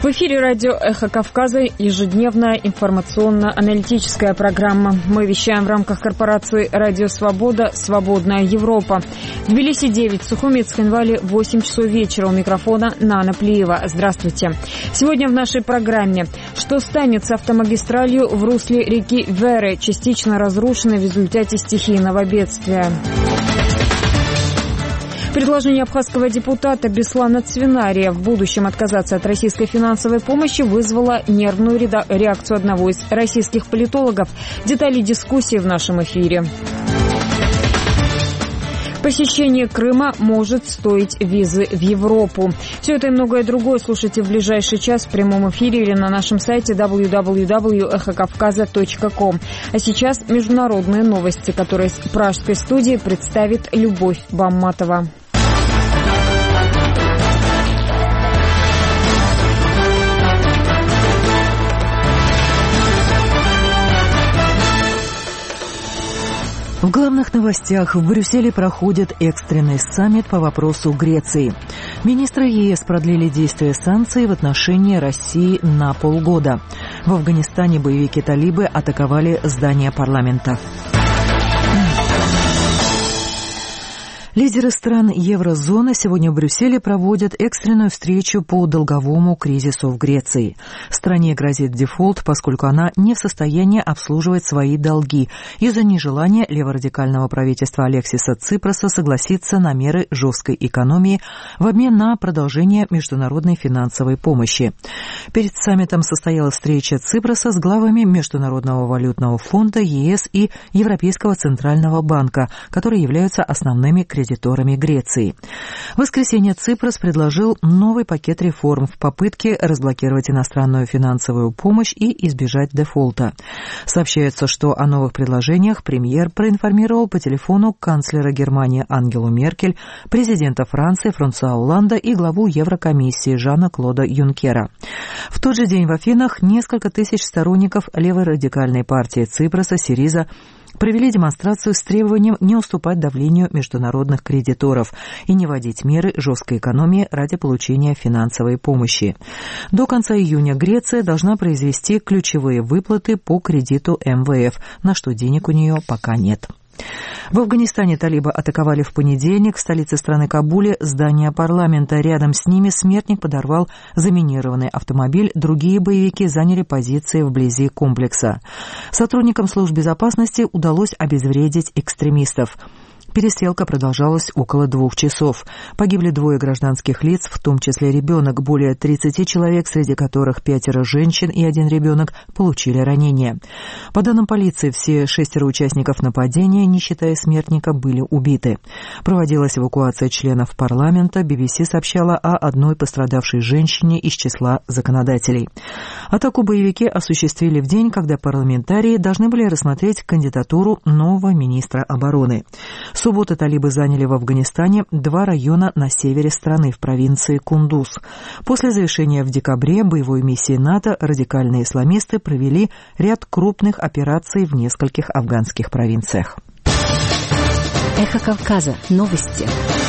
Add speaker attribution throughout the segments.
Speaker 1: В эфире радио «Эхо Кавказа» ежедневная информационно-аналитическая программа. Мы вещаем в рамках корпорации «Радио Свобода. Свободная Европа». В Тбилиси 9, в Сухуми и Цхинвале 8 часов вечера. У микрофона Нана Плиева. Здравствуйте. Сегодня в нашей программе. Что станет с автомагистралью в русле реки Веры, частично разрушенной в результате стихийного бедствия? Предложение абхазского депутата Беслана Цвинария в будущем отказаться от российской финансовой помощи вызвало нервную реакцию одного из российских политологов. Детали дискуссии в нашем эфире. Посещение Крыма может стоить визы в Европу. Все это и многое другое слушайте в ближайший час в прямом эфире или на нашем сайте www.эхокавказа.ком. А сейчас международные новости, которые с пражской студии представит Любовь Бамматова.
Speaker 2: В главных новостях в Брюсселе проходит экстренный саммит по вопросу Греции. Министры ЕС продлили действие санкций в отношении России на полгода. В Афганистане боевики-талибы атаковали здание парламента. Лидеры стран еврозоны сегодня в Брюсселе проводят экстренную встречу по долговому кризису в Греции. Стране грозит дефолт, поскольку она не в состоянии обслуживать свои долги из-за нежелания леворадикального правительства Алексиса Ципроса согласиться на меры жесткой экономии в обмен на продолжение международной финансовой помощи. Перед саммитом состоялась встреча Ципроса с главами Международного валютного фонда, ЕС и Европейского центрального банка, которые являются основными кредиторами Греции. В воскресенье Ципрос предложил новый пакет реформ в попытке разблокировать иностранную финансовую помощь и избежать дефолта. Сообщается, что о новых предложениях премьер проинформировал по телефону канцлера Германии Ангелу Меркель, президента Франции Франсуа Олланда и главу Еврокомиссии Жана-Клода Юнкера. В тот же день в Афинах несколько тысяч сторонников левой радикальной партии Ципроса Сириза провели демонстрацию с требованием не уступать давлению международных кредиторов и не вводить меры жесткой экономии ради получения финансовой помощи. До конца июня Греция должна произвести ключевые выплаты по кредиту МВФ, на что денег у нее пока нет. В Афганистане талибы атаковали в понедельник в столице страны Кабуле здание парламента. Рядом с ними смертник подорвал заминированный автомобиль. Другие боевики заняли позиции вблизи комплекса. Сотрудникам служб безопасности удалось обезвредить экстремистов. Перестрелка продолжалась около 2 часов. Погибли 2 гражданских лиц, в том числе ребенок. Более 30 человек, среди которых 5 женщин и 1 ребенок, получили ранения. По данным полиции, все 6 участников нападения, не считая смертника, были убиты. Проводилась эвакуация членов парламента. BBC сообщала о одной пострадавшей женщине из числа законодателей. Атаку боевики осуществили в день, когда парламентарии должны были рассмотреть кандидатуру нового министра обороны. В субботу талибы заняли в Афганистане 2 района на севере страны в провинции Кундуз. После завершения в декабре боевой миссии НАТО радикальные исламисты провели ряд крупных операций в нескольких афганских провинциях.
Speaker 3: Эхо Кавказа. Новости.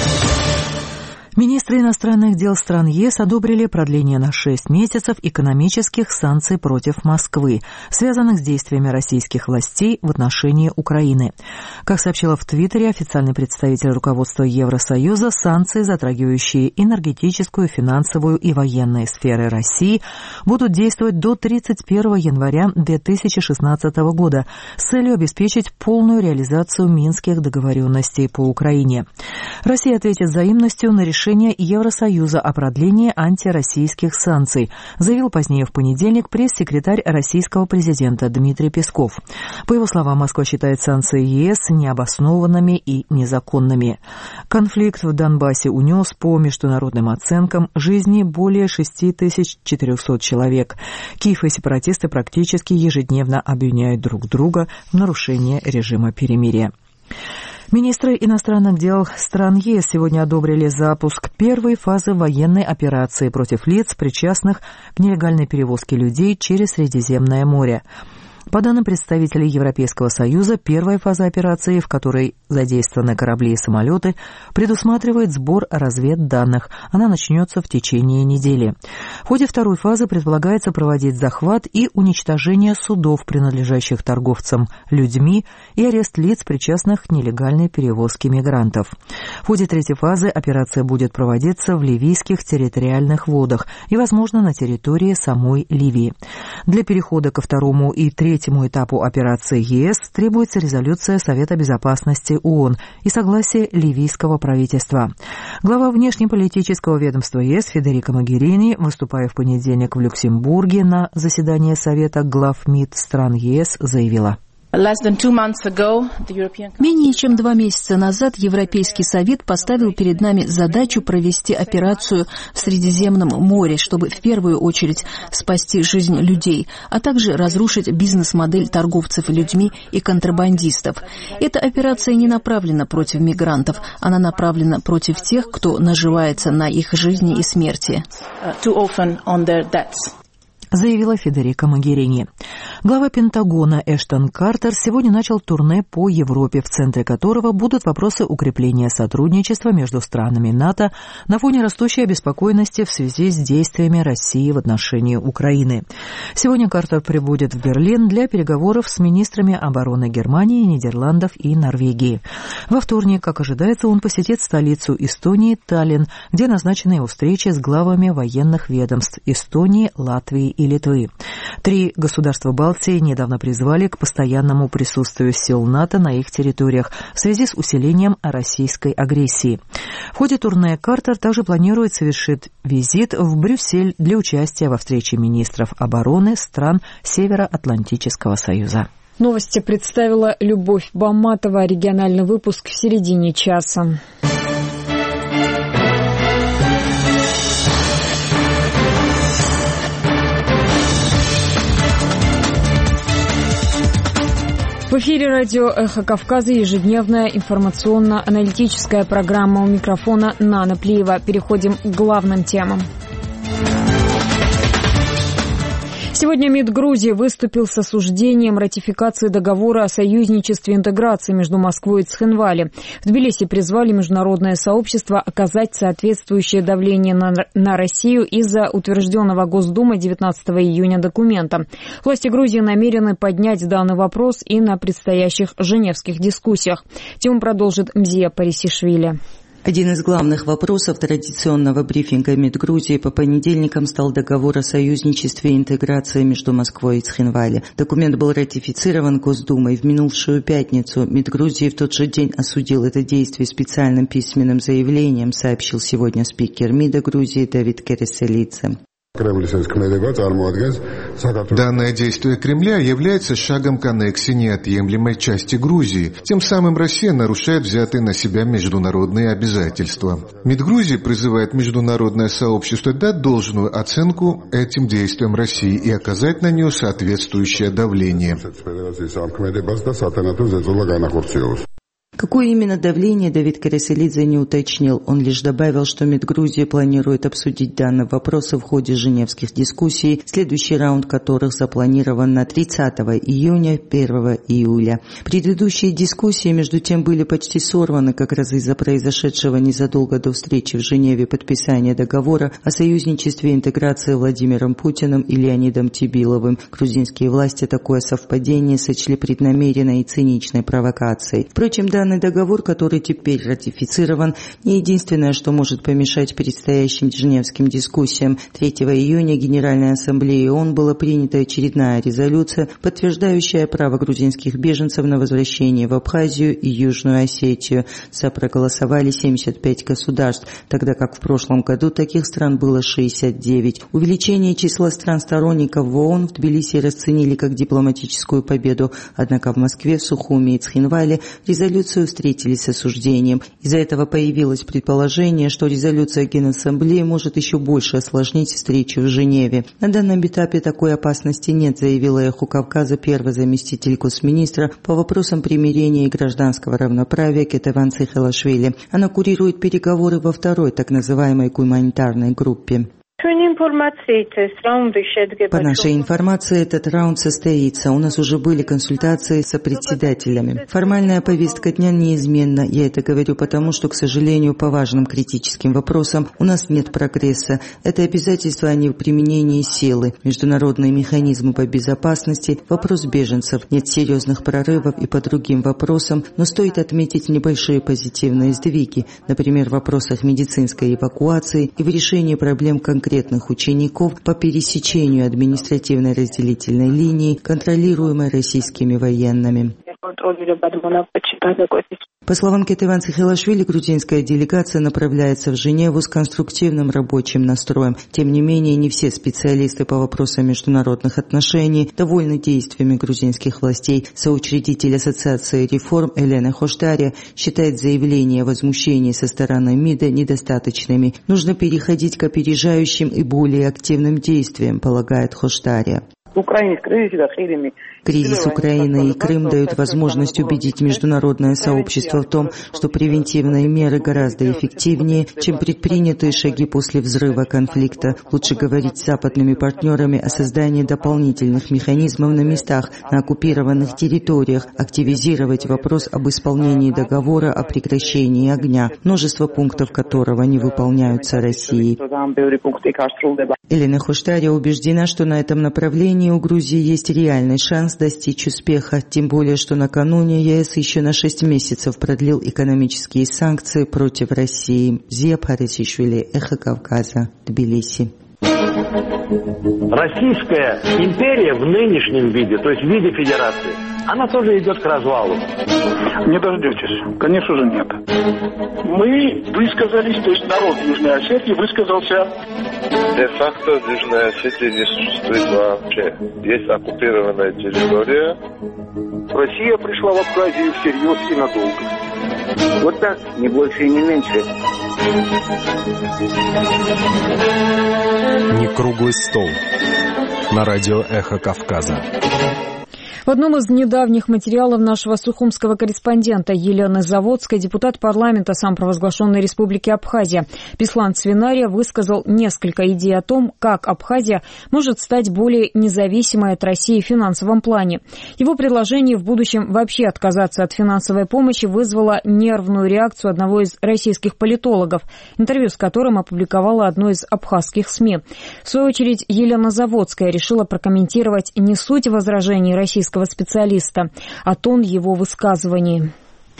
Speaker 2: Министры иностранных дел стран ЕС одобрили продление на 6 месяцев экономических санкций против Москвы, связанных с действиями российских властей в отношении Украины. Как сообщила в Твиттере официальный представитель руководства Евросоюза, санкции, затрагивающие энергетическую, финансовую и военные сферы России, будут действовать до 31 января 2016 года с целью обеспечить полную реализацию минских договоренностей по Украине. Россия ответит взаимностью на решение Евросоюза о продлении антироссийских санкций, заявил позднее в понедельник пресс-секретарь российского президента Дмитрий Песков. По его словам, Москва считает санкции ЕС необоснованными и незаконными. Конфликт в Донбассе унес, по международным оценкам, жизни более 6400 человек. Киев и сепаратисты практически ежедневно обвиняют друг друга в нарушении режима перемирия. Министры иностранных дел стран ЕС сегодня одобрили запуск первой фазы военной операции против лиц, причастных к нелегальной перевозке людей через Средиземное море. По данным представителей Европейского Союза, первая фаза операции, в которой задействованы корабли и самолеты, предусматривает сбор разведданных. Она начнется в течение недели. В ходе второй фазы предполагается проводить захват и уничтожение судов, принадлежащих торговцам людьми, и арест лиц, причастных к нелегальной перевозке мигрантов. В ходе третьей фазы операция будет проводиться в ливийских территориальных водах и, возможно, на территории самой Ливии. Для перехода ко второму и третьему этапу операции ЕС требуется резолюция Совета безопасности ООН и согласие ливийского правительства. Глава внешнеполитического ведомства ЕС Федерико Могерини, выступая в понедельник в Люксембурге на заседании Совета глав МИД стран ЕС, заявила:
Speaker 3: Менее чем 2 месяца назад Европейский Совет поставил перед нами задачу провести операцию в Средиземном море, чтобы в первую очередь спасти жизнь людей, а также разрушить бизнес-модель торговцев людьми и контрабандистов. Эта операция не направлена против мигрантов, она направлена против тех, кто наживается на их жизни и смерти.
Speaker 2: Заявила Федерико Могерини. Глава Пентагона Эштон Картер сегодня начал турне по Европе, в центре которого будут вопросы укрепления сотрудничества между странами НАТО на фоне растущей обеспокоенности в связи с действиями России в отношении Украины. Сегодня Картер прибудет в Берлин для переговоров с министрами обороны Германии, Нидерландов и Норвегии. Во вторник, как ожидается, он посетит столицу Эстонии Таллин, где назначена его встреча с главами военных ведомств Эстонии, Латвии и Литвы. 3 государства Балтии недавно призвали к постоянному присутствию сил НАТО на их территориях в связи с усилением российской агрессии. В ходе турне Картер также планирует совершить визит в Брюссель для участия во встрече министров обороны стран Североатлантического Союза.
Speaker 1: Новости представила Любовь Баматова. Региональный выпуск в середине часа. В эфире радио «Эхо Кавказа» ежедневная информационно-аналитическая программа. У микрофона Нана Плиева. Переходим к главным темам. Сегодня МИД Грузии выступил с осуждением ратификации договора о союзничестве и интеграции между Москвой и Цхинвали. В Тбилиси призвали международное сообщество оказать соответствующее давление на Россию из-за утвержденного Госдумой 19 июня документа. Власти Грузии намерены поднять данный вопрос и на предстоящих женевских дискуссиях. Тему продолжит Мзия Парисишвили.
Speaker 4: Один из главных вопросов традиционного брифинга МИД Грузии по понедельникам стал договор о союзничестве и интеграции между Москвой и Цхинвали. Документ был ратифицирован Госдумой в минувшую пятницу. МИД Грузии в тот же день осудил это действие специальным письменным заявлением, сообщил сегодня спикер МИДа Грузии Давид Кереселидзе.
Speaker 5: Данное действие Кремля является шагом к аннексии неотъемлемой части Грузии. Тем самым Россия нарушает взятые на себя международные обязательства. МИД Грузии призывает международное сообщество дать должную оценку этим действиям России и оказать на нее соответствующее давление.
Speaker 4: Какое именно давление, Давид Кереселидзе не уточнил. Он лишь добавил, что МИД Грузии планирует обсудить данный вопрос в ходе женевских дискуссий, следующий раунд которых запланирован на 30 июня, 1 июля. Предыдущие дискуссии, между тем, были почти сорваны как раз из-за произошедшего незадолго до встречи в Женеве подписания договора о союзничестве и интеграции Владимиром Путиным и Леонидом Тибиловым. Грузинские власти такое совпадение сочли преднамеренной и циничной провокацией. Впрочем, данный договор, который теперь ратифицирован, не единственное, что может помешать предстоящим женевским дискуссиям. 3 июня Генеральной Ассамблеей ООН была принята очередная резолюция, подтверждающая право грузинских беженцев на возвращение в Абхазию и Южную Осетию. За проголосовали 75 государств, тогда как в прошлом году таких стран было 69. Увеличение числа стран-сторонников в ООН в Тбилиси расценили как дипломатическую победу, однако в Москве, в Сухуми и Цхинвале резолюцию встретили с осуждением. Из-за этого появилось предположение, что резолюция Генассамблеи может еще больше осложнить встречу в Женеве. На данном этапе такой опасности нет, заявила «Эхо Кавказа» первый заместитель госминистра по вопросам примирения и гражданского равноправия Кетеван Цихелашвили. Она курирует переговоры во второй, так называемой гуманитарной группе. По нашей информации, этот раунд состоится. У нас уже были консультации с председателями. Формальная повестка дня неизменна. Я это говорю потому, что, к сожалению, по важным критическим вопросам у нас нет прогресса. Это обязательство о неприменении силы, международные механизмы по безопасности, вопрос беженцев. Нет серьезных прорывов и по другим вопросам, но стоит отметить небольшие позитивные сдвиги, например, в вопросах медицинской эвакуации и в решении проблем конкретных учеников по пересечению административной разделительной линии, контролируемой российскими военными. По словам Кетеван Цихилашвили, грузинская делегация направляется в Женеву с конструктивным рабочим настроем. Тем не менее, не все специалисты по вопросам международных отношений довольны действиями грузинских властей. Соучредитель Ассоциации реформ Елена Хоштария считает заявления о возмущении со стороны МИДа недостаточными. Нужно переходить к опережающим и более активным действиям, полагает Хоштария. Кризис Украины и Крым дают возможность убедить международное сообщество в том, что превентивные меры гораздо эффективнее, чем предпринятые шаги после взрыва конфликта. Лучше говорить с западными партнерами о создании дополнительных механизмов на местах, на оккупированных территориях, активизировать вопрос об исполнении договора о прекращении огня, множество пунктов которого не выполняются Россией. Елена Хоштария убеждена, что на этом направлении у Грузии есть реальный шанс достичь успеха, тем более, что накануне ЕС еще на 6 месяцев продлил экономические санкции против России. Зия Парисишвили, Эхо Кавказа, Тбилиси.
Speaker 6: Российская империя в нынешнем виде, то есть в виде федерации, она тоже идет к развалу.
Speaker 7: Не дождетесь. Конечно же, нет. Мы высказались, то есть народ Южной Осетии высказался.
Speaker 8: Де-факто Южная Осетия не существует вообще. Есть оккупированная территория.
Speaker 7: Россия пришла в Абхазию всерьез и надолго.
Speaker 9: Вот так, не больше и не меньше.
Speaker 10: Не круглый стол. На радио «Эхо Кавказа».
Speaker 1: В одном из недавних материалов нашего сухумского корреспондента Елены Заводской депутат парламента самопровозглашенной Республики Абхазия Беслан Цвинария высказал несколько идей о том, как Абхазия может стать более независимой от России в финансовом плане. Его предложение в будущем вообще отказаться от финансовой помощи вызвало нервную реакцию одного из российских политологов, интервью с которым опубликовало одно из абхазских СМИ. В свою очередь, Елена Заводская решила прокомментировать не суть возражений российского специалиста, а тон его высказываний.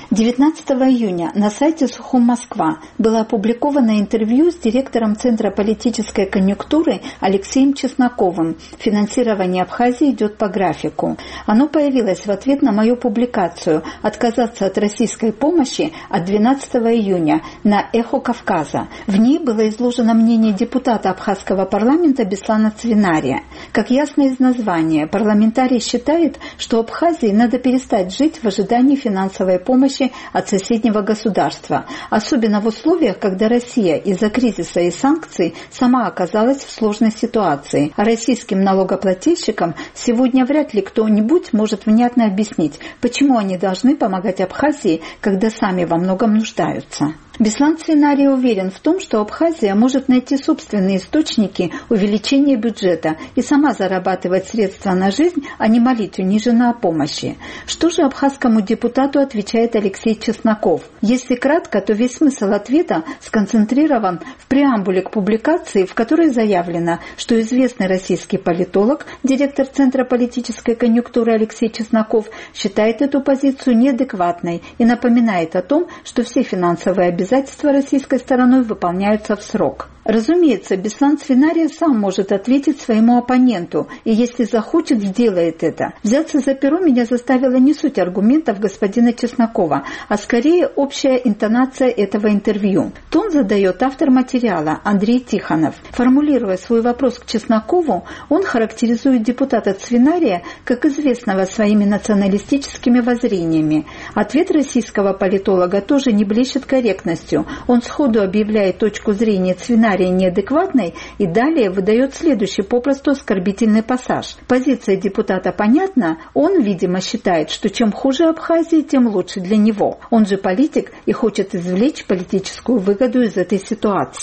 Speaker 11: 19 июня на сайте Сухум Москва было опубликовано интервью с директором Центра политической конъюнктуры Алексеем Чесноковым. Финансирование Абхазии идет по графику. Оно появилось в ответ на мою публикацию «Отказаться от российской помощи» от 12 июня на «Эхо Кавказа». В ней было изложено мнение депутата абхазского парламента Беслана Цвинария. Как ясно из названия, парламентарий считает, что Абхазии надо перестать жить в ожидании финансовой помощи от соседнего государства, особенно в условиях, когда Россия из-за кризиса и санкций сама оказалась в сложной ситуации. А российским налогоплательщикам сегодня вряд ли кто-нибудь может внятно объяснить, почему они должны помогать Абхазии, когда сами во многом нуждаются. Беслан Цвинарий уверен в том, что Абхазия может найти собственные источники увеличения бюджета и сама зарабатывать средства на жизнь, а не молить униженно о помощи. Что же абхазскому депутату отвечает Алексей Чесноков? Если кратко, то весь смысл ответа сконцентрирован в преамбуле к публикации, в которой заявлено, что известный российский политолог, директор Центра политической конъюнктуры Алексей Чесноков, считает эту позицию неадекватной и напоминает о том, что все финансовые обязательства российской стороной выполняются в срок. Разумеется, Беслан Цвинария сам может ответить своему оппоненту, и если захочет, сделает это. Взяться за перо меня заставила не суть аргументов господина Чеснокова, а скорее общая интонация этого интервью. Тон задает автор материала Андрей Тихонов. Формулируя свой вопрос к Чеснокову, он характеризует депутата Цвинария как известного своими националистическими воззрениями. Ответ российского политолога тоже не блещет корректностью. Он сходу объявляет точку зрения Цвинария неадекватной и далее выдает следующий попросту оскорбительный пассаж. Позиция депутата понятна, он, видимо, считает, что чем хуже Абхазии, тем лучше для него. Он же политик и хочет извлечь политическую выгоду из этой ситуации.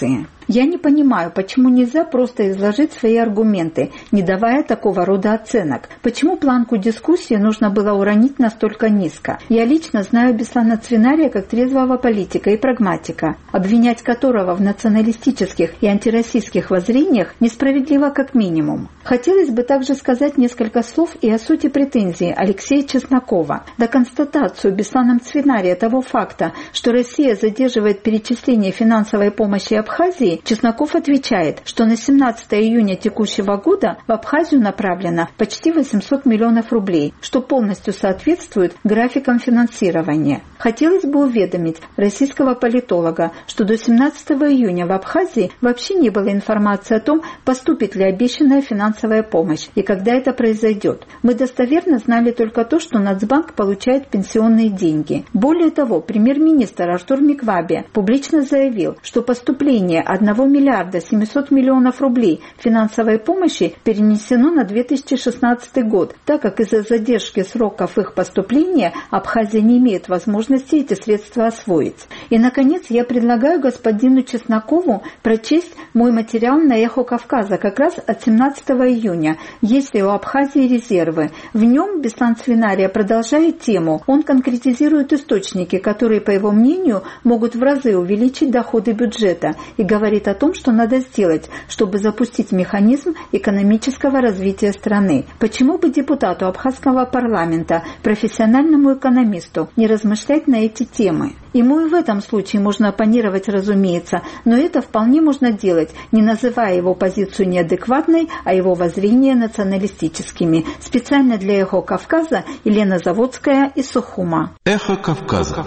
Speaker 11: Я не понимаю, почему нельзя просто изложить свои аргументы, не давая такого рода оценок. Почему планку дискуссии нужно было уронить настолько низко? Я лично знаю Беслана Цвинария как трезвого политика и прагматика, обвинять которого в националистических и антироссийских воззрениях несправедливо как минимум. Хотелось бы также сказать несколько слов и о сути претензий Алексея Чеснокова. На констатацию Бесланом Цвинария того факта, что Россия задерживает перечисление финансовой помощи Абхазии, Чесноков отвечает, что на 17 июня текущего года в Абхазию направлено почти 800 миллионов рублей, что полностью соответствует графикам финансирования. Хотелось бы уведомить российского политолога, что до 17 июня в Абхазии вообще не было информации о том, поступит ли обещанная финансовая помощь и когда это произойдет. Мы достоверно знали только то, что Нацбанк получает пенсионные деньги. Более того, премьер-министр Артур Миквабе публично заявил, что поступление 1 миллиарда 700 миллионов рублей финансовой помощи перенесено на 2016 год, так как из-за задержки сроков их поступления Абхазия не имеет возможности эти средства освоить. И, наконец, я предлагаю господину Чеснокову прочесть мой материал на «Эхо Кавказа» как раз от 17 июня «Есть ли у Абхазии резервы?». В нем Беслан Цвинария продолжает тему. Он конкретизирует источники, которые, по его мнению, могут в разы увеличить доходы бюджета, и говорит о том, что надо сделать, чтобы запустить механизм экономического развития страны. Почему бы депутату абхазского парламента, профессиональному экономисту, не размышлять на эти темы? Ему и в этом случае можно оппонировать, разумеется, но это вполне можно делать, не называя его позицию неадекватной, а его воззрения националистическими. Специально для «Эхо Кавказа» Елена Заводская из Сухума.
Speaker 12: «Эхо Кавказа».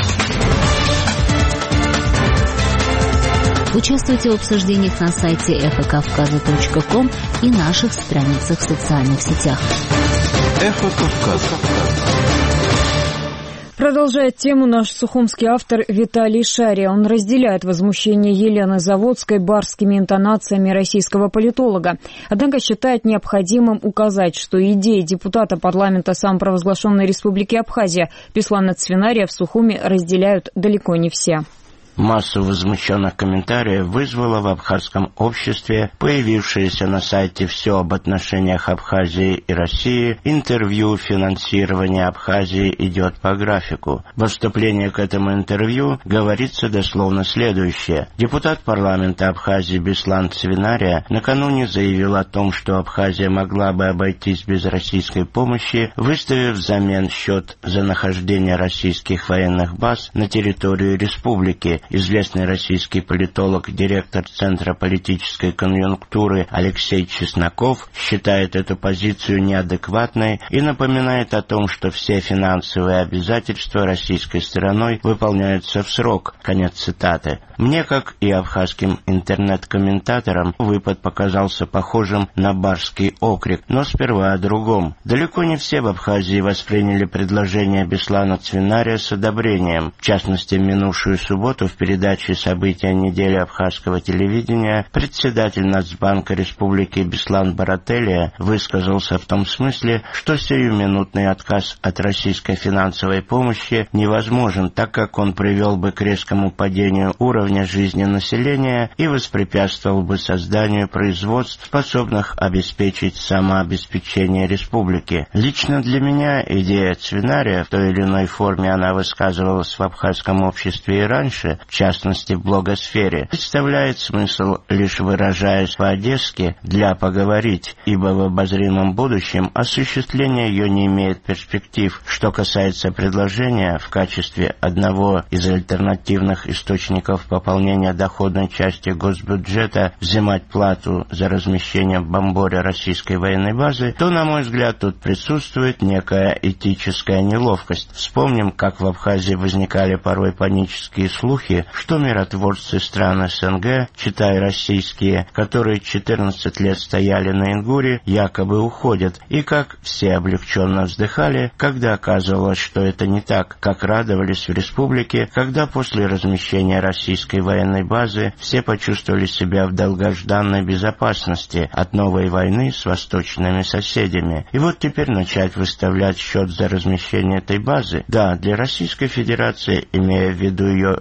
Speaker 13: Участвуйте в обсуждениях на сайте эхокавказа.ком и наших страницах в социальных сетях.
Speaker 12: «Эхо Кавказа».
Speaker 1: Продолжает тему наш сухумский автор Виталий Шария. Он разделяет возмущение Елены Заводской барскими интонациями российского политолога. Однако считает необходимым указать, что идеи депутата парламента самопровозглашенной Республики Абхазия Беслана Цвинария в Сухуме разделяют далеко не все.
Speaker 14: Массу возмущенных комментариев вызвало в абхазском обществе появившееся на сайте «Все об отношениях Абхазии и России» интервью «Финансирование Абхазии идет по графику». В вступлении к этому интервью говорится дословно следующее. Депутат парламента Абхазии Беслан Цвинария накануне заявил о том, что Абхазия могла бы обойтись без российской помощи, выставив взамен счет за нахождение российских военных баз на территории республики. Известный российский политолог, директор Центра политической конъюнктуры Алексей Чесноков считает эту позицию неадекватной и напоминает о том, что все финансовые обязательства российской стороной выполняются в срок. Конец цитаты. Мне, как и абхазским интернет-комментаторам, выпад показался похожим на барский окрик, но сперва о другом. Далеко не все в Абхазии восприняли предложение Беслана Цвинария с одобрением. В частности, минувшую субботу в передаче «События недели» абхазского телевидения председатель Нацбанка Республики Беслан Барателия высказался в том смысле, что сиюминутный отказ от российской финансовой помощи невозможен, так как он привел бы к резкому падению уровня жизни населения и воспрепятствовал бы созданию производств, способных обеспечить самообеспечение республики. Лично для меня идея Цвинария, в той или иной форме она высказывалась в абхазском обществе и раньше, в частности в блогосфере, представляет смысл, лишь выражаясь по-одесски, для поговорить, ибо в обозримом будущем осуществление ее не имеет перспектив. Что касается предложения в качестве одного из альтернативных источников пополнения доходной части госбюджета взимать плату за размещение в Бамборе российской военной базы, то, на мой взгляд, тут присутствует некая этическая неловкость. Вспомним, как в Абхазии возникали порой панические слухи, что миротворцы стран СНГ, читай российские, которые 14 лет стояли на Ингуре, якобы уходят, и как все облегченно вздыхали, когда оказывалось, что это не так, как радовались в республике, когда после размещения российской военной базы все почувствовали себя в долгожданной безопасности от новой войны с восточными соседями. И вот теперь начать выставлять счет за размещение этой базы, да, для Российской Федерации, имея в виду ее геополитическую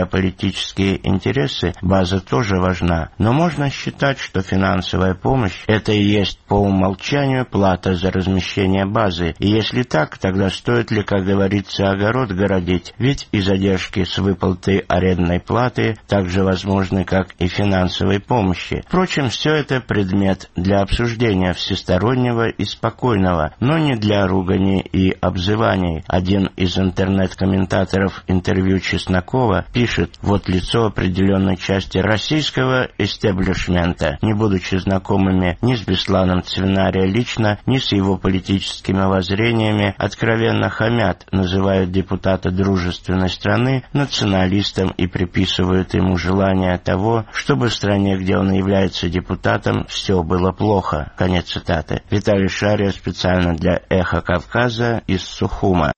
Speaker 14: геополитические интересы, база тоже важна. Но можно считать, что финансовая помощь – это и есть по умолчанию плата за размещение базы. И если так, тогда стоит ли, как говорится, огород городить? Ведь и задержки с выплатой арендной платы также возможны, как и финансовой помощи. Впрочем, все это предмет для обсуждения всестороннего и спокойного, но не для ругани и обзываний. Один из интернет-комментаторов интервью Чеснокова пишет: вот лицо определенной части российского истеблишмента, не будучи знакомыми ни с Бесланом Цвинария лично, ни с его политическими воззрениями, откровенно хамят, называют депутата дружественной страны националистом и приписывают ему желание того, чтобы в стране, где он является депутатом, все было плохо. Конец цитаты. Виталий Шария специально для «Эхо Кавказа» из Сухума.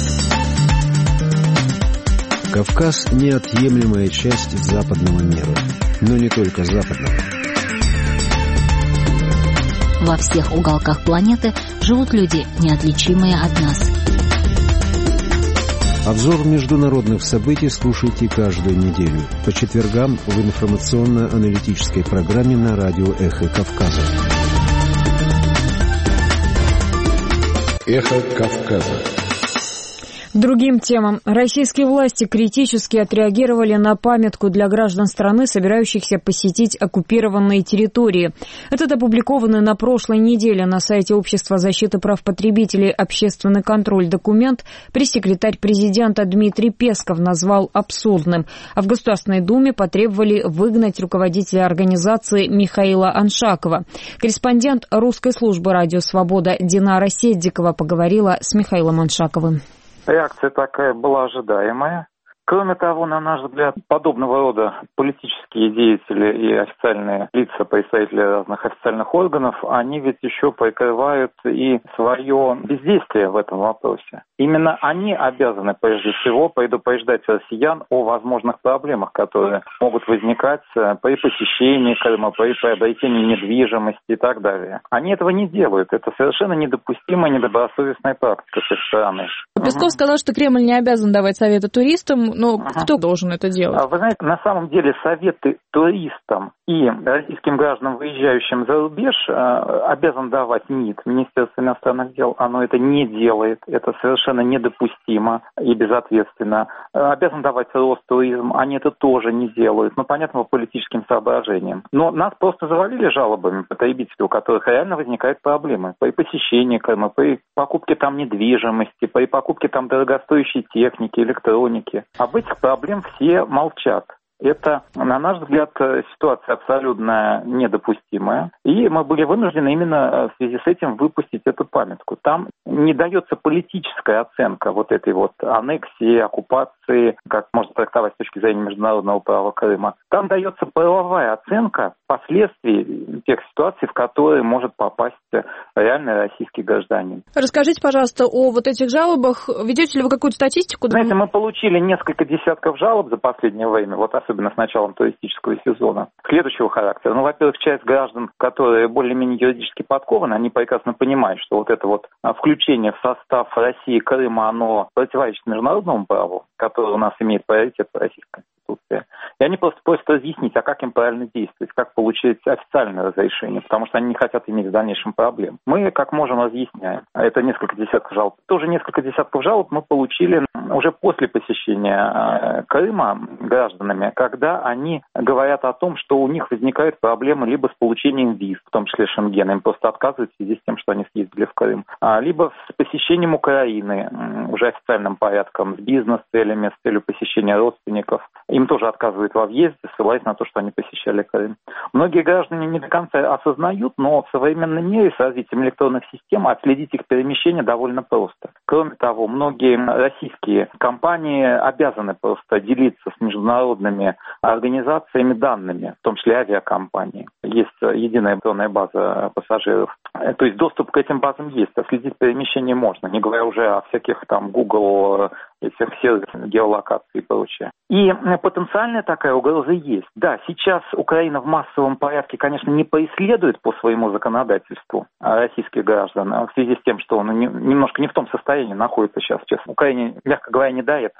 Speaker 10: Кавказ – неотъемлемая часть западного мира, но не только западного.
Speaker 13: Во всех уголках планеты живут люди, неотличимые от нас.
Speaker 10: Обзор международных событий слушайте каждую неделю по четвергам в информационно-аналитической программе на радио «Эхо Кавказа». «Эхо Кавказа».
Speaker 1: К другим темам. Российские власти критически отреагировали на памятку для граждан страны, собирающихся посетить оккупированные территории. Этот опубликованный на прошлой неделе на сайте Общества защиты прав потребителей «Общественный контроль» документ пресс-секретарь президента Дмитрий Песков назвал абсурдным. А в Государственной Думе потребовали выгнать руководителя организации Михаила Аншакова. Корреспондент русской службы «Радио Свобода» Динара Седдикова поговорила с Михаилом Аншаковым.
Speaker 15: Реакция такая была ожидаемая. Кроме того, на наш взгляд, подобного рода политические деятели и официальные лица, представители разных официальных органов, они ведь еще прикрывают и свое бездействие в этом вопросе. Именно они обязаны, прежде всего, предупреждать россиян о возможных проблемах, которые могут возникать при посещении Крыма, при приобретении недвижимости и так далее. Они этого не делают. Это совершенно недопустимая, недобросовестная практика с их стороны.
Speaker 16: Песков сказал, что Кремль не обязан давать советы туристам, но кто должен это делать?
Speaker 15: Вы знаете, на самом деле советы туристам и российским гражданам, выезжающим за рубеж, обязан давать МИД, Министерство иностранных дел. Оно это не делает. Это совершенно недопустимо и безответственно. Обязан давать Ростуризм. Они это тоже не делают. Ну, понятно, по политическим соображениям. Но нас просто завалили жалобами потребителей, у которых реально возникают проблемы. При посещении Крыма, при покупке там недвижимости, при покупке там дорогостоящей техники, электроники. Об этих проблем все молчат. Это, на наш взгляд, ситуация абсолютно недопустимая. И мы были вынуждены именно в связи с этим выпустить эту памятку. Там не дается политическая оценка вот этой вот аннексии, оккупации, как можно трактовать с точки зрения международного права Крыма. Там дается правовая оценка последствий тех ситуаций, в которые может попасть реальный российский гражданин.
Speaker 16: Расскажите, пожалуйста, о вот этих жалобах. Ведете ли вы какую-то статистику?
Speaker 15: Знаете, мы получили несколько десятков жалоб за последнее время, вот особенно с началом туристического сезона, следующего характера. Ну, во-первых, часть граждан, которые более-менее юридически подкованы, они прекрасно понимают, что вот это вот включение в состав России Крыма, оно противоречит международному праву, которое у нас имеет приоритет в Российской Конституции. И они просто просят разъяснить, а как им правильно действовать, как получить официальное разрешение, потому что они не хотят иметь в дальнейшем проблем. Мы как можем разъясняем. Это несколько десятков жалоб. Тоже несколько десятков жалоб мы получили уже после посещения Крыма гражданами, когда они говорят о том, что у них возникают проблемы либо с получением виз, в том числе Шенгена, им просто отказывают в связи с тем, что они съездили в Крым, либо с посещением Украины уже официальным порядком, с бизнес-целями, с целью посещения родственников. Им тоже отказывают во въезде, ссылаясь на то, что они посещали Крым. Многие граждане не до конца осознают, но в современном мире с развитием электронных систем отследить их перемещение довольно просто. Кроме того, многие российские компании обязаны просто делиться с международными организациями данными, в том числе авиакомпании. Есть единая электронная база пассажиров. То есть доступ к этим базам есть, а следить перемещение можно, не говоря уже о всяких там Google, этих сервисах геолокации и прочее. И потенциальная такая угроза есть. Да, сейчас Украина в массовом порядке, конечно, не преследует по своему законодательству российских граждан в связи с тем, что он немножко не в том состоянии находится сейчас. В Украине, мягко говоря, не до этого.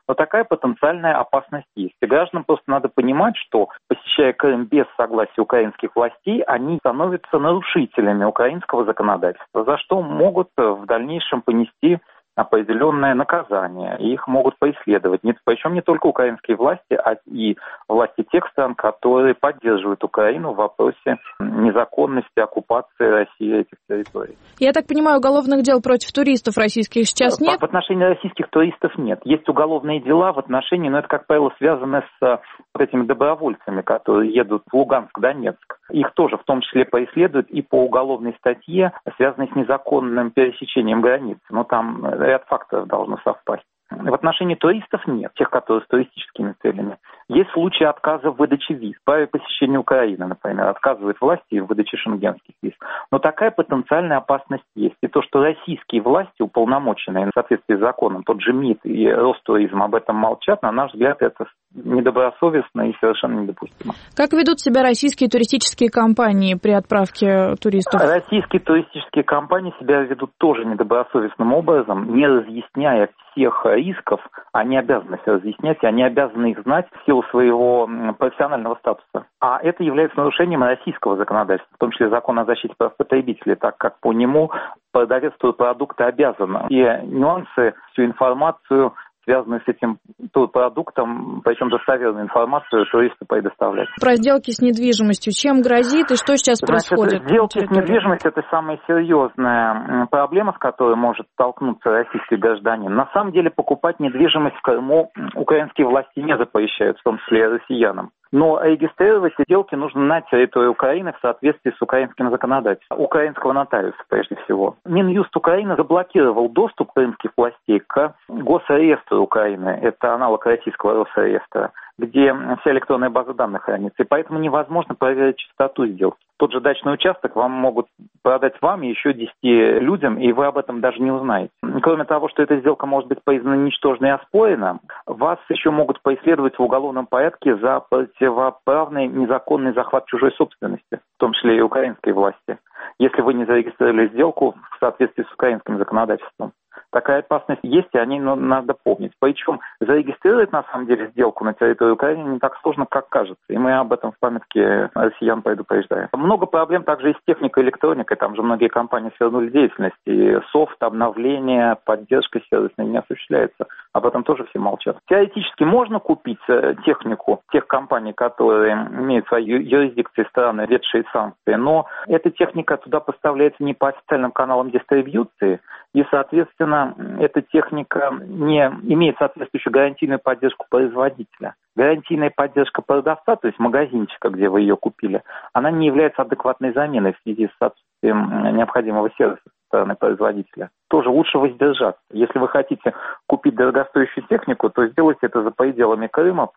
Speaker 15: Но такая потенциальная опасность есть. И гражданам просто надо понимать, что, посещая Крым без согласия украинских властей, они становятся нарушителями украинского законодательства, за что могут в дальнейшем понести определенное наказание, и их могут преследовать. Причем не только украинские власти, а и власти тех стран, которые поддерживают Украину в вопросе незаконности оккупации России этих территорий.
Speaker 16: Я так понимаю, уголовных дел против туристов российских сейчас нет?
Speaker 15: В отношении российских туристов нет. Есть уголовные дела в отношении, но это, как правило, связано с этими добровольцами, которые едут в Луганск, Донецк. Их тоже в том числе преследуют и по уголовной статье, связанной с незаконным пересечением границ. Но там ряд факторов должно совпасть. В отношении туристов нет, тех, которые с туристическими целями. Есть случаи отказа в выдаче виз. При посещении Украины, например, отказывают власти в выдаче шенгенских виз. Но такая потенциальная опасность есть. И то, что российские власти, уполномоченные в соответствии с законом, тот же МИД и Ростуризм об этом молчат, на наш взгляд, это недобросовестно и совершенно недопустимо.
Speaker 16: Как ведут себя российские туристические компании при отправке туристов?
Speaker 15: Российские туристические компании себя ведут тоже недобросовестным образом, не разъясняя всех рисков. Они обязаны все разъяснять, и они обязаны их знать в силу своего профессионального статуса. А это является нарушением российского законодательства, в том числе закона о защите прав потребителей, так как по нему продавец продукта обязан и нюансы, всю информацию, связанную с этим продуктом, причем достоверную информацию туристу предоставлять.
Speaker 16: Про сделки с недвижимостью. Чем грозит и что сейчас происходит?
Speaker 15: Сделки с недвижимостью – это самая серьезная проблема, с которой может столкнуться российский гражданин. На самом деле покупать недвижимость в Крыму украинские власти не запрещают, в том числе и россиянам. Но регистрировать сделки нужно на территории Украины в соответствии с украинским законодательством. Украинского нотариуса, прежде всего. Минюст Украины заблокировал доступ крымских властей к госреестру Украины. Это аналог российского Росреестра, где вся электронная база данных хранится. И поэтому невозможно проверить чистоту сделки. Тот же дачный участок вам могут продать вам и еще 10 людям, и вы об этом даже не узнаете. Кроме того, что эта сделка может быть признана ничтожной и оспорена, вас еще могут преследовать в уголовном порядке за противоправный незаконный захват чужой собственности, в том числе и украинской власти, если вы не зарегистрировали сделку в соответствии с украинским законодательством. Такая опасность есть, и о ней надо помнить. Причем зарегистрировать, на самом деле, сделку на территории Украины не так сложно, как кажется. И мы об этом в памятке россиян предупреждаем. Много проблем также и с техникой и электроникой. Там же многие компании свернули деятельность. И софт, обновление, поддержка сервисная не осуществляется. Об этом тоже все молчат. Теоретически можно купить технику тех компаний, которые имеют в своей юрисдикции страны, ведшие санкции, но эта техника туда поставляется не по официальным каналам дистрибьюции, и, соответственно, эта техника не имеет соответствующую гарантийную поддержку производителя. Гарантийная поддержка продавца, то есть магазинчика, где вы ее купили, она не является адекватной заменой в связи с отсутствием необходимого сервиса со стороны производителя. Тоже лучше воздержаться. Если вы хотите купить дорогостоящую технику, то сделайте это за пределами Крыма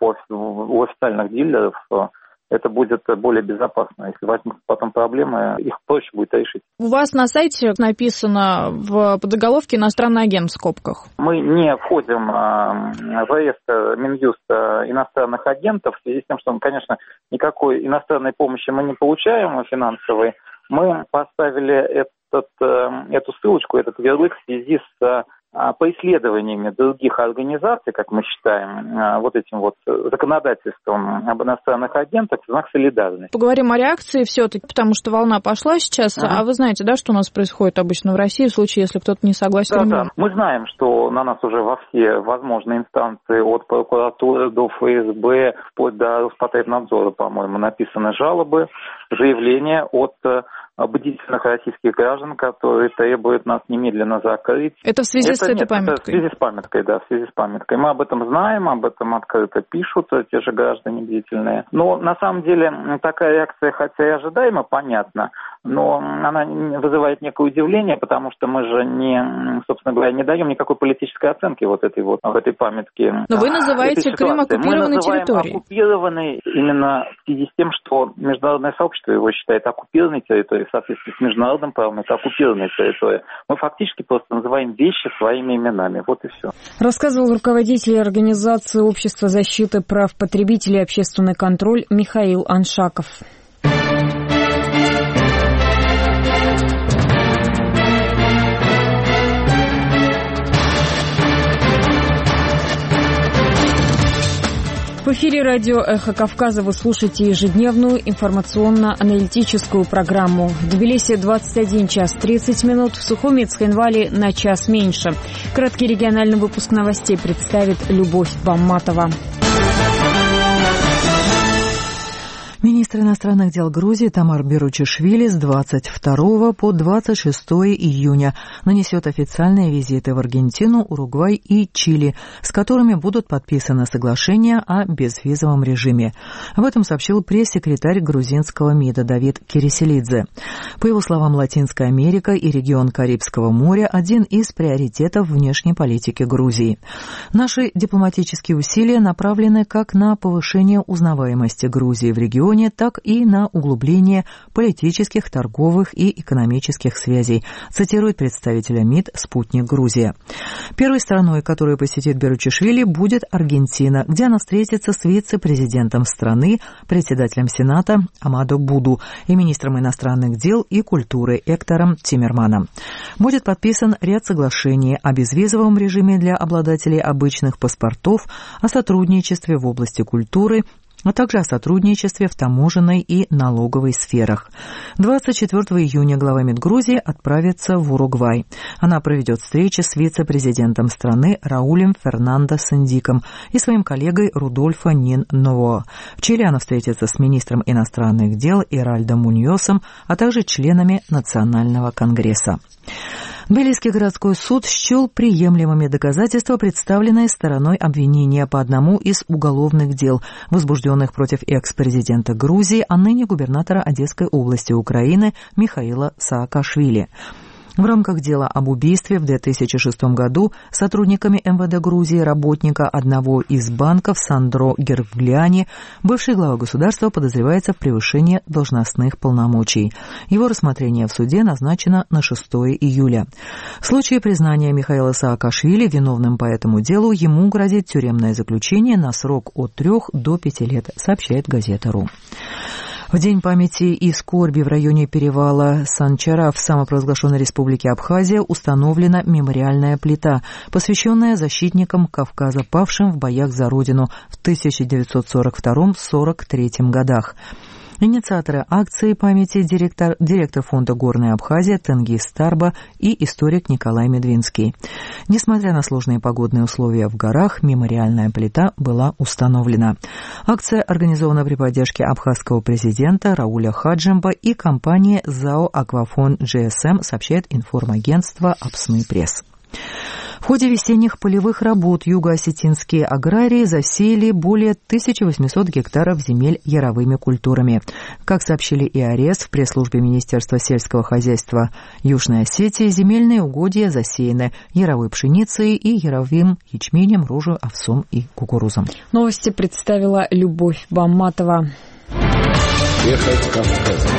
Speaker 15: у официальных дилеров. Это будет более безопасно. Если возникнут потом проблемы, их проще будет решить.
Speaker 16: У вас на сайте написано в подзаголовке «Иностранный агент» в скобках.
Speaker 15: Мы не входим в реестр Минюста иностранных агентов в связи с тем, что, конечно, никакой иностранной помощи мы не получаем финансовой. Мы поставили эту ссылочку, этот ярлык в связи с по исследованиями других организаций, как мы считаем, вот этим вот законодательством об иностранных агентах, в знак солидарности.
Speaker 16: Поговорим о реакции все-таки, потому что волна пошла сейчас, а вы знаете, да, что у нас происходит обычно в России в случае, если кто-то не согласен?
Speaker 15: Да, мы знаем, что на нас уже во все возможные инстанции, от прокуратуры до ФСБ, вплоть до Роспотребнадзора, по-моему, написаны жалобы, заявления от бдительных российских граждан, которые требуют нас немедленно закрыть.
Speaker 16: Это в связи с этой памяткой?
Speaker 15: Это в связи с памяткой, да, в связи с памяткой. Мы об этом знаем, об этом открыто пишут те же граждане бдительные. Но на самом деле такая реакция, хотя и ожидаема, понятна, но она вызывает некое удивление, потому что мы же собственно говоря, не даем никакой политической оценки в этой памятке.
Speaker 16: Но вы называете Крым оккупированной территорией.
Speaker 15: Мы оккупированной именно в связи с тем, что международное сообщество его считает оккупированной территорией, в соответствии с международным правом, это оккупированная территория. Мы фактически просто называем вещи своими именами. Вот и все.
Speaker 1: Рассказывал руководитель организации Общества защиты прав потребителей и общественный контроль Михаил Аншаков. В эфире радио «Эхо Кавказа» вы слушаете ежедневную информационно-аналитическую программу. В Тбилиси 21 час 30 минут, в Сухуми и Цхинвале на час меньше. Краткий региональный выпуск новостей представит Любовь Бамматова.
Speaker 2: Министр иностранных дел Грузии Тамар Беручишвили с 22 по 26 июня нанесет официальные визиты в Аргентину, Уругвай и Чили, с которыми будут подписаны соглашения о безвизовом режиме. Об этом сообщил пресс-секретарь грузинского МИДа Давид Кереселидзе. По его словам, Латинская Америка и регион Карибского моря – один из приоритетов внешней политики Грузии. Наши дипломатические усилия направлены как на повышение узнаваемости Грузии в регионе, так и на углубление политических, торговых и экономических связей, цитирует представителя МИД «Спутник Грузия». Первой страной, которую посетит Беручишвили, будет Аргентина, где она встретится с вице-президентом страны, председателем Сената Амадо Буду и министром иностранных дел и культуры Эктором Тиммерманом. Будет подписан ряд соглашений о безвизовом режиме для обладателей обычных паспортов, о сотрудничестве в области культуры, а также о сотрудничестве в таможенной и налоговой сферах. 24 июня глава МИД Грузии отправится в Уругвай. Она проведет встречи с вице-президентом страны Раулем Фернандо Сендиком и своим коллегой Рудольфо Нин Ново. В Чили она встретится с министром иностранных дел Иральдо Муньосом, а также членами Национального конгресса. Тбилисский городской суд счел приемлемыми доказательства, представленные стороной обвинения по одному из уголовных дел, возбужденных против экс-президента Грузии, а ныне губернатора Одесской области Украины Михаила Саакашвили. В рамках дела об убийстве в 2006 году сотрудниками МВД Грузии работника одного из банков Сандро Герглиани бывший глава государства подозревается в превышении должностных полномочий. Его рассмотрение в суде назначено на 6 июля. В случае признания Михаила Саакашвили виновным по этому делу ему грозит тюремное заключение на срок от 3 до 5 лет, сообщает газета.ру. В День памяти и скорби в районе перевала Санчара в самопровозглашенной республике Абхазия установлена мемориальная плита, посвященная защитникам Кавказа, павшим в боях за родину в 1942-43 годах. Инициаторы акции памяти директор фонда «Горная Абхазия» Тенгиз Тарба и историк Николай Медвинский. Несмотря на сложные погодные условия в горах, мемориальная плита была установлена. Акция организована при поддержке абхазского президента Рауля Хаджимба и компании ЗАО «Аквафон GSM», сообщает информагентство «Апсны Пресс». В ходе весенних полевых работ юго-осетинские аграрии засеяли более 1800 гектаров земель яровыми культурами. Как сообщили ИАРЕС в пресс-службе Министерства сельского хозяйства Южной Осетии, земельные угодья засеяны яровой пшеницей и яровым ячменем, рожью, овсом и кукурузом.
Speaker 1: Новости представила Любовь Бамматова.
Speaker 12: Эхо Кавказа.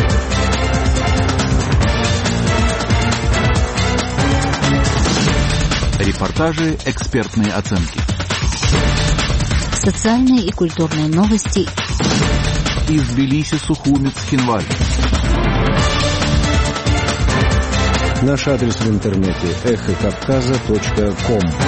Speaker 12: Репортажи, экспертные оценки.
Speaker 13: Социальные и культурные новости.
Speaker 12: Из Тбилиси, Сухуми, Цхинваль.
Speaker 10: Наш адрес в интернете эхокавказа.ком.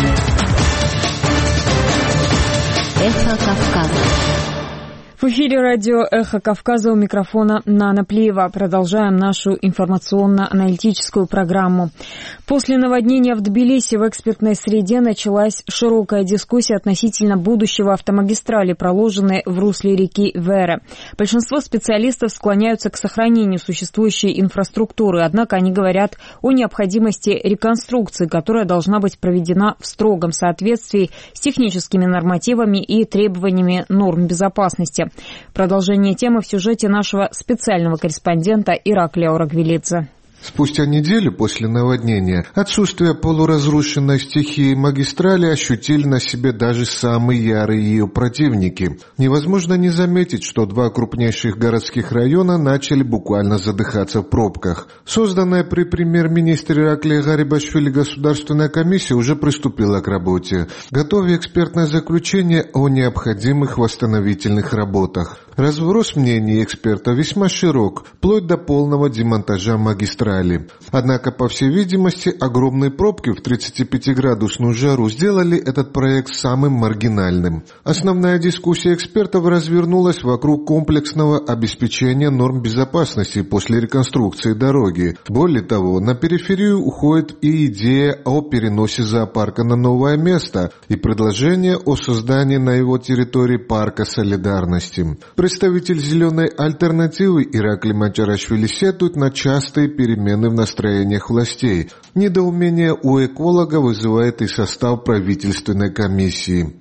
Speaker 13: Эхо Кавказа.
Speaker 1: В эфире радио «Эхо Кавказа», у микрофона Нана Плиева. Продолжаем нашу информационно-аналитическую программу. После наводнения в Тбилиси в экспертной среде началась широкая дискуссия относительно будущего автомагистрали, проложенной в русле реки Вера. Большинство специалистов склоняются к сохранению существующей инфраструктуры, однако они говорят о необходимости реконструкции, которая должна быть проведена в строгом соответствии с техническими нормативами и требованиями норм безопасности. Продолжение темы в сюжете нашего специального корреспондента Ираклия Орагвелидзе.
Speaker 5: Спустя неделю после наводнения отсутствие полуразрушенной стихии магистрали ощутили на себе даже самые ярые ее противники. Невозможно не заметить, что два крупнейших городских района начали буквально задыхаться в пробках. Созданная при премьер-министре Ираклии Гарибашвили Государственная комиссия уже приступила к работе, готовя экспертное заключение о необходимых восстановительных работах. Разброс мнений экспертов весьма широк, вплоть до полного демонтажа магистрали. Однако, по всей видимости, огромные пробки в 35-градусную жару сделали этот проект самым маргинальным. Основная дискуссия экспертов развернулась вокруг комплексного обеспечения норм безопасности после реконструкции дороги. Более того, на периферию уходит и идея о переносе зоопарка на новое место и предложение о создании на его территории парка солидарности. Представитель «Зеленой альтернативы» Ираклий Маджарашвили сетует на частые перемены в настроениях властей. Недоумение у эколога вызывает и состав правительственной комиссии.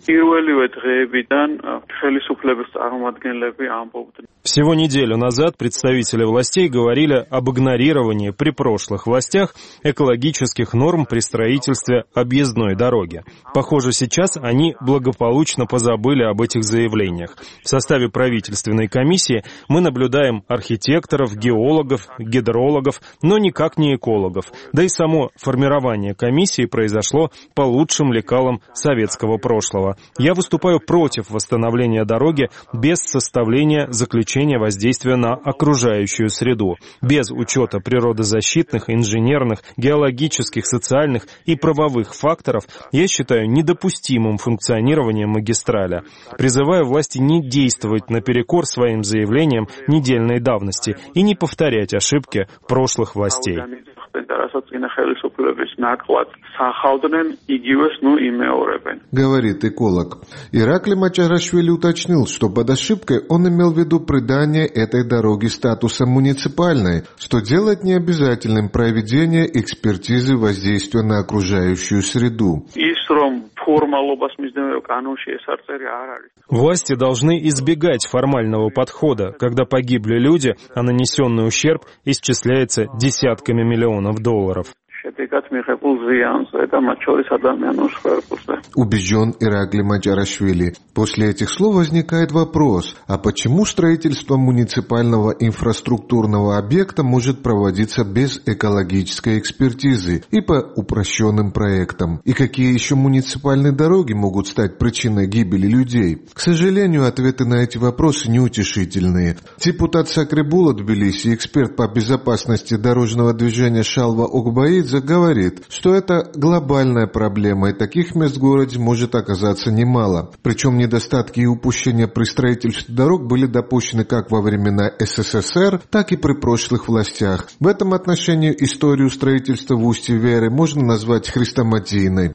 Speaker 17: Всего неделю назад представители властей говорили об игнорировании при прошлых властях экологических норм при строительстве объездной дороги. Похоже, сейчас они благополучно позабыли об этих заявлениях. В составе правительственной комиссии мы наблюдаем архитекторов, геологов, гидрологов, но никак не экологов. Да и само формирование комиссии произошло по лучшим лекалам советского прошлого. Я выступаю против восстановления дороги без составления заключения воздействия на окружающую среду, без учета природозащитных, инженерных, геологических, социальных и правовых факторов. Я считаю недопустимым функционирование магистрали. Призываю власти не действовать наперекор своим заявлениям недельной давности и не повторять ошибки прошлых властей.
Speaker 5: Говорит эколог. Ираклий Маджарашвили уточнил, что под ошибкой он имел в виду придание этой дороги статуса муниципальной, что делает необязательным проведение экспертизы воздействия на окружающую среду.
Speaker 17: Власти должны избегать формального подхода, когда погибли люди, а нанесенный ущерб исчисляется десятками миллионов долларов.
Speaker 5: Убежден Ираклий Маджарашвили. После этих слов возникает вопрос, а почему строительство муниципального инфраструктурного объекта может проводиться без экологической экспертизы и по упрощенным проектам? И какие еще муниципальные дороги могут стать причиной гибели людей? К сожалению, ответы на эти вопросы неутешительные. Депутат Сакрибула Тбилиси, эксперт по безопасности дорожного движения Шалва Огбаидзе, говорит, что это глобальная проблема, и таких мест в городе может оказаться немало. Причем недостатки и упущения при строительстве дорог были допущены как во времена СССР, так и при прошлых властях. В этом отношении историю строительства в устье Веры можно назвать хрестоматийной.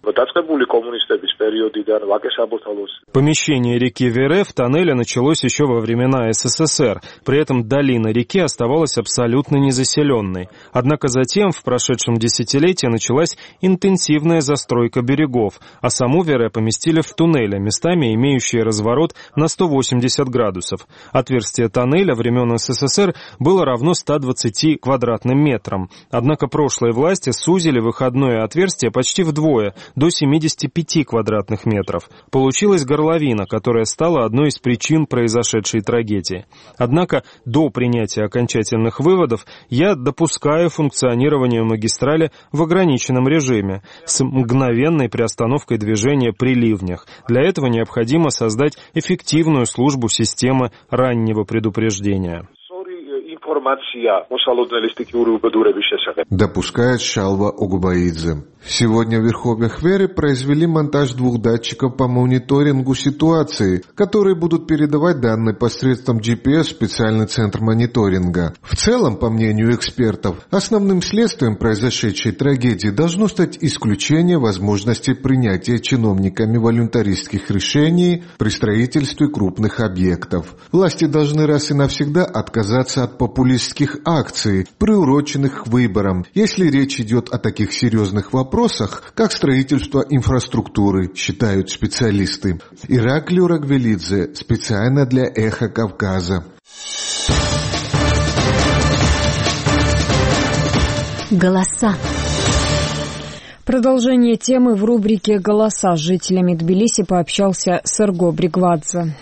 Speaker 17: Помещение реки Вере в тоннеле началось еще во времена СССР, при этом долина реки оставалась абсолютно незаселенной. Однако затем, в прошедшем десятилетии, началась интенсивная застройка берегов, а саму Вере поместили в туннели, местами имеющие разворот на 180 градусов. Отверстие тоннеля времен СССР было равно 120 квадратным метрам. Однако прошлые власти сузили выходное отверстие почти вдвое, до 75 квадратных метров. Получилась горловина, которая стала одной из причин произошедшей трагедии. Однако до принятия окончательных выводов я допускаю функционирование магистрали в ограниченном режиме, с мгновенной приостановкой движения при ливнях. Для этого необходимо создать эффективную службу системы раннего предупреждения.
Speaker 5: Допускает Шалва Огбаидзе. Сегодня в Верховьях Веры произвели монтаж 2 датчиков по мониторингу ситуации, которые будут передавать данные посредством GPS в специальный центр мониторинга. В целом, по мнению экспертов, основным следствием произошедшей трагедии должно стать исключение возможности принятия чиновниками волюнтаристских решений при строительстве крупных объектов. Власти должны раз и навсегда отказаться от популистских акций, приуроченных к выборам, если речь идет о таких серьезных вопросах, как строительство инфраструктуры, считают специалисты. Ираклий Урагвелидзе, специально для «Эхо Кавказа».
Speaker 13: Голоса.
Speaker 1: Продолжение темы в рубрике «Голоса». С жителями Тбилиси пообщался Серго Бригвадзе.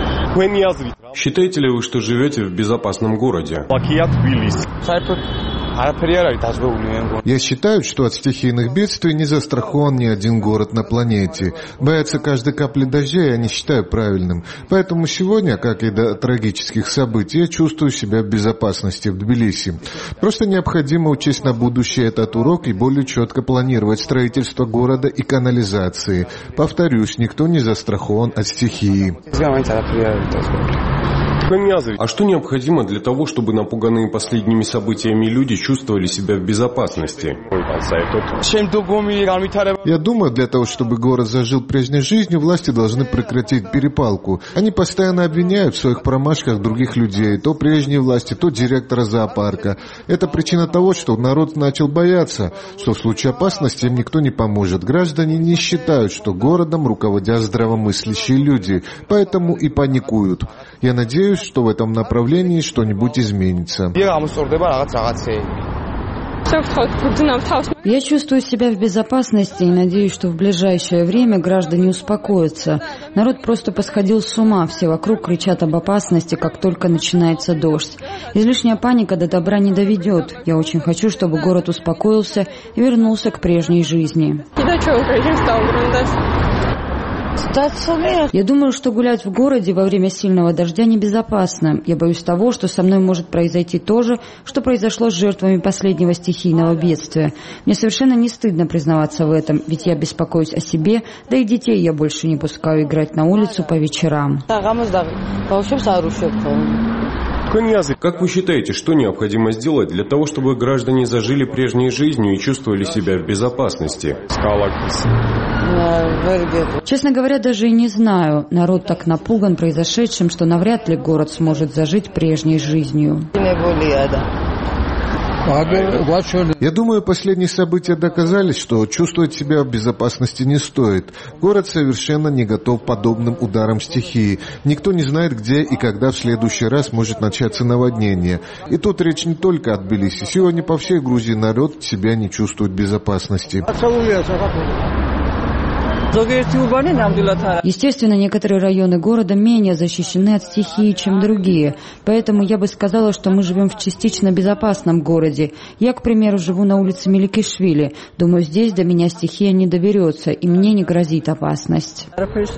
Speaker 18: Считаете ли вы, что живете в безопасном городе?
Speaker 5: Я считаю, что от стихийных бедствий не застрахован ни один город на планете. Бояться каждой капли дождя я не считаю правильным. Поэтому сегодня, как и до трагических событий, я чувствую себя в безопасности в Тбилиси. Просто необходимо учесть на будущее этот урок и более четко планировать строительство города и канализации. Повторюсь, никто не застрахован от стихии.
Speaker 18: А что необходимо для того, чтобы напуганные последними событиями люди чувствовали себя в безопасности?
Speaker 5: Я думаю, для того, чтобы город зажил прежней жизнью, власти должны прекратить перепалку. Они постоянно обвиняют в своих промашках других людей, то прежние власти, то директора зоопарка. Это причина того, что народ начал бояться, что в случае опасности им никто не поможет. Граждане не считают, что городом руководят здравомыслящие люди, поэтому и паникуют. Я надеюсь, что в этом направлении что-нибудь изменится.
Speaker 19: Я чувствую себя в безопасности и надеюсь, что в ближайшее время граждане успокоятся. Народ просто посходил с ума, все вокруг кричат об опасности, как только начинается дождь. Излишняя паника до добра не доведет. Я очень хочу, чтобы город успокоился и вернулся к прежней жизни. Я думаю, что гулять в городе во время сильного дождя небезопасно. Я боюсь того, что со мной может произойти то же, что произошло с жертвами последнего стихийного бедствия. Мне совершенно не стыдно признаваться в этом, ведь я беспокоюсь о себе, да и детей я больше не пускаю играть на улицу по вечерам.
Speaker 18: Как вы считаете, что необходимо сделать для того, чтобы граждане зажили прежней жизнью и чувствовали себя в безопасности?
Speaker 19: Честно говоря, даже и не знаю. Народ так напуган произошедшим, что навряд ли город сможет зажить прежней жизнью.
Speaker 5: Я думаю, последние события доказали, что чувствовать себя в безопасности не стоит. Город совершенно не готов к подобным ударам стихии. Никто не знает, где и когда в следующий раз может начаться наводнение. И тут речь не только о Тбилиси. Сегодня по всей Грузии народ себя не чувствует в безопасности.
Speaker 19: Естественно, некоторые районы города менее защищены от стихии, чем другие. Поэтому я бы сказала, что мы живем в частично безопасном городе. Я, к примеру, живу на улице Меликишвили. Думаю, здесь до меня стихия не доберется, и мне не грозит опасность.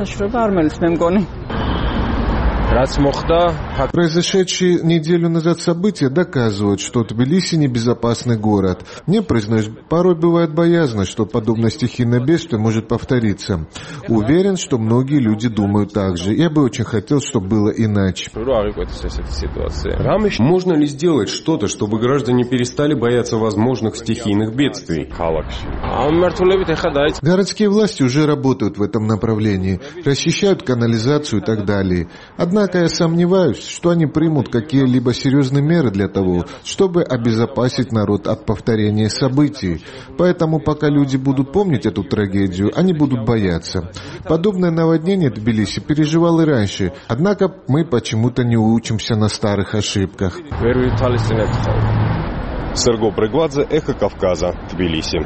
Speaker 5: Произошедшие неделю назад события доказывают, что Тбилиси небезопасный город. Мне, признаюсь, порой бывает боязно, что подобное стихийное бедствие может повториться. Уверен, что многие люди думают так же. Я бы очень хотел, чтобы было иначе.
Speaker 18: Можно ли сделать что-то, чтобы граждане перестали бояться возможных стихийных бедствий?
Speaker 5: Городские власти уже работают в этом направлении, расчищают канализацию и так далее. Однако я сомневаюсь, что они примут какие-либо серьезные меры для того, чтобы обезопасить народ от повторения событий. Поэтому пока люди будут помнить эту трагедию, они будут бояться. Подобное наводнение Тбилиси переживал и раньше, однако мы почему-то не учимся на старых ошибках.
Speaker 18: Серго Брыгвадзе, Эхо Кавказа, Тбилиси.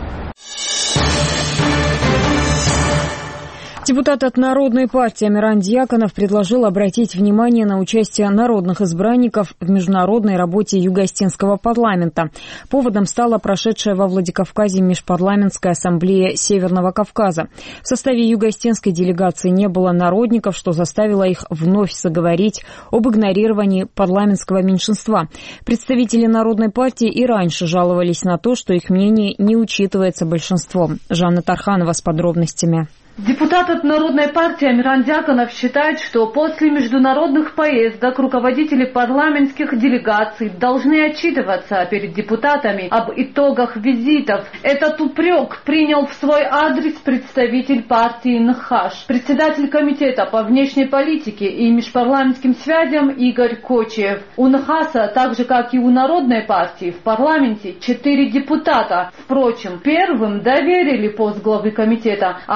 Speaker 1: Депутат от Народной партии Амиран Дьяконов предложил обратить внимание на участие народных избранников в международной работе Юго-Остинского парламента. Поводом стала прошедшая во Владикавказе межпарламентская ассамблея Северного Кавказа. В составе юго-остинской делегации не было народников, что заставило их вновь заговорить об игнорировании парламентского меньшинства. Представители Народной партии и раньше жаловались на то, что их мнение не учитывается большинством. Жанна Тарханова с подробностями.
Speaker 20: Депутат от Народной партии Амиран Дьяконов считает, что после международных поездок руководители парламентских делегаций должны отчитываться перед депутатами об итогах визитов. Этот упрек принял в свой адрес представитель партии НХАШ, председатель комитета по внешней политике и межпарламентским связям Игорь Кочиев. У НХАСа, так же как и у Народной партии, в парламенте 4 депутата. Впрочем, первым доверили пост главы комитета, а народникам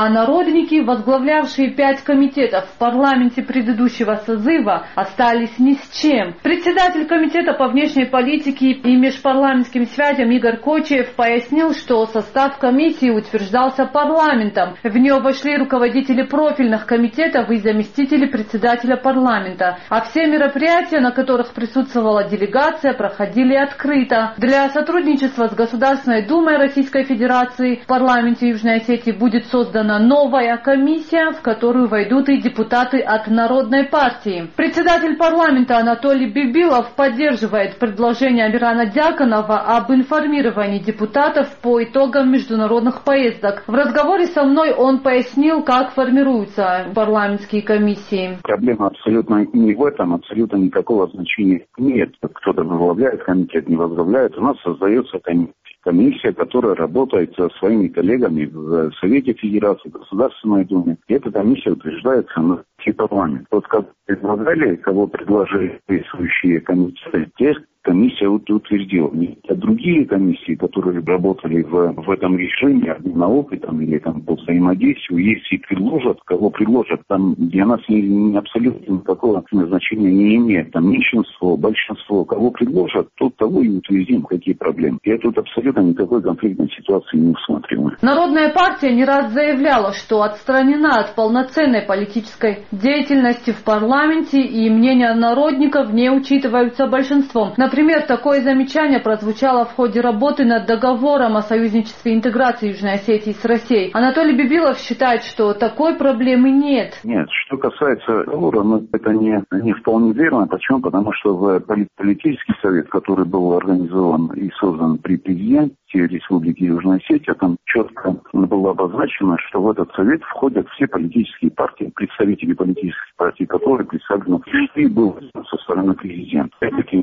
Speaker 20: народники, возглавлявшие 5 комитетов в парламенте предыдущего созыва, остались ни с чем. Председатель комитета по внешней политике и межпарламентским связям Игорь Кочиев пояснил, что состав комиссии утверждался парламентом. В нее вошли руководители профильных комитетов и заместители председателя парламента. А все мероприятия, на которых присутствовала делегация, проходили открыто. Для сотрудничества с Государственной Думой Российской Федерации в парламенте Южной Осетии будет создана новая комиссия, в которую войдут и депутаты от Народной партии. Председатель парламента Анатолий Бибилов поддерживает предложение Амирана Дьяконова об информировании депутатов по итогам международных поездок. В разговоре со мной он пояснил, как формируются парламентские комиссии.
Speaker 9: Проблема абсолютно не в этом, абсолютно никакого значения нет. Кто-то возглавляет комитет, не возглавляет. У нас создается комиссия, которая работает со своими коллегами в Совете Федерации, Государственной Думе. И эта комиссия утверждается на парламент. Вот как предлагали, кого предложили действующие комитеты, тех комиссия утвердила. А другие комиссии, которые работали в этом режиме, обмена опытом или там по взаимодействию, если предложат, кого предложат, там для нас абсолютно никакого значения не имеет. Там меньшинство, большинство, кого предложат, то того и утвердим, какие проблемы. Я тут абсолютно никакой конфликтной ситуации не усматриваю.
Speaker 20: Народная партия не раз заявляла, что отстранена от полноценной политической деятельности в парламенте, и мнения народников не учитываются большинством. Например, такое замечание прозвучало в ходе работы над договором о союзничестве и интеграции Южной Осетии с Россией. Анатолий Бибилов считает, что такой проблемы нет.
Speaker 9: Нет, что касается договора, это не вполне верно. Почему? Потому что в политический совет, который был организован и создан при президенте Республики Южная Осетия, там четко было обозначено, что в этот совет входят все политические партии, представители политических партий, которые представлены и был со стороны президента. Это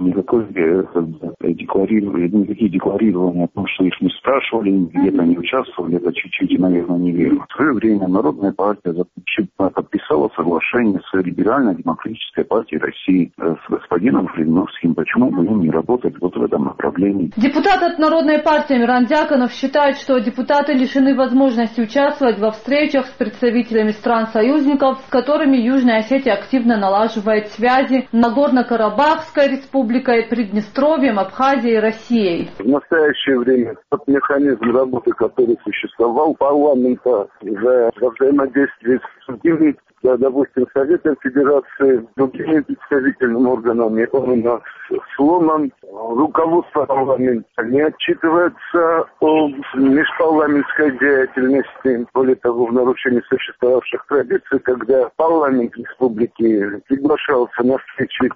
Speaker 9: никакие декларирования о том, что их не спрашивали, где-то не участвовали, это чуть-чуть, наверное, неверно. В свое время Народная партия подписала соглашение с Либерально-демократической партией России, с господином Жириновским. Почему бы им не работать вот в этом направлении?
Speaker 20: Депутат от Народной партии Амиран Дьяконов считает, что депутаты лишены возможности участвовать во встречах с представителями стран-союзников, с которыми Южная Осетия активно налаживает связи, Нагорно-Карабахской республикой, Приднестровьем, Абхазией и Россией.
Speaker 21: В настоящее время тот механизм работы, который существовал, парламента во взаимодействии с другими, допустим, Советом Федерации, другими представительными органами, он у нас сломан. Руководство парламента не отчитывается о межпарламентской деятельности. Более того, в нарушении существовавших традиций, когда парламент республики приглашался на встречи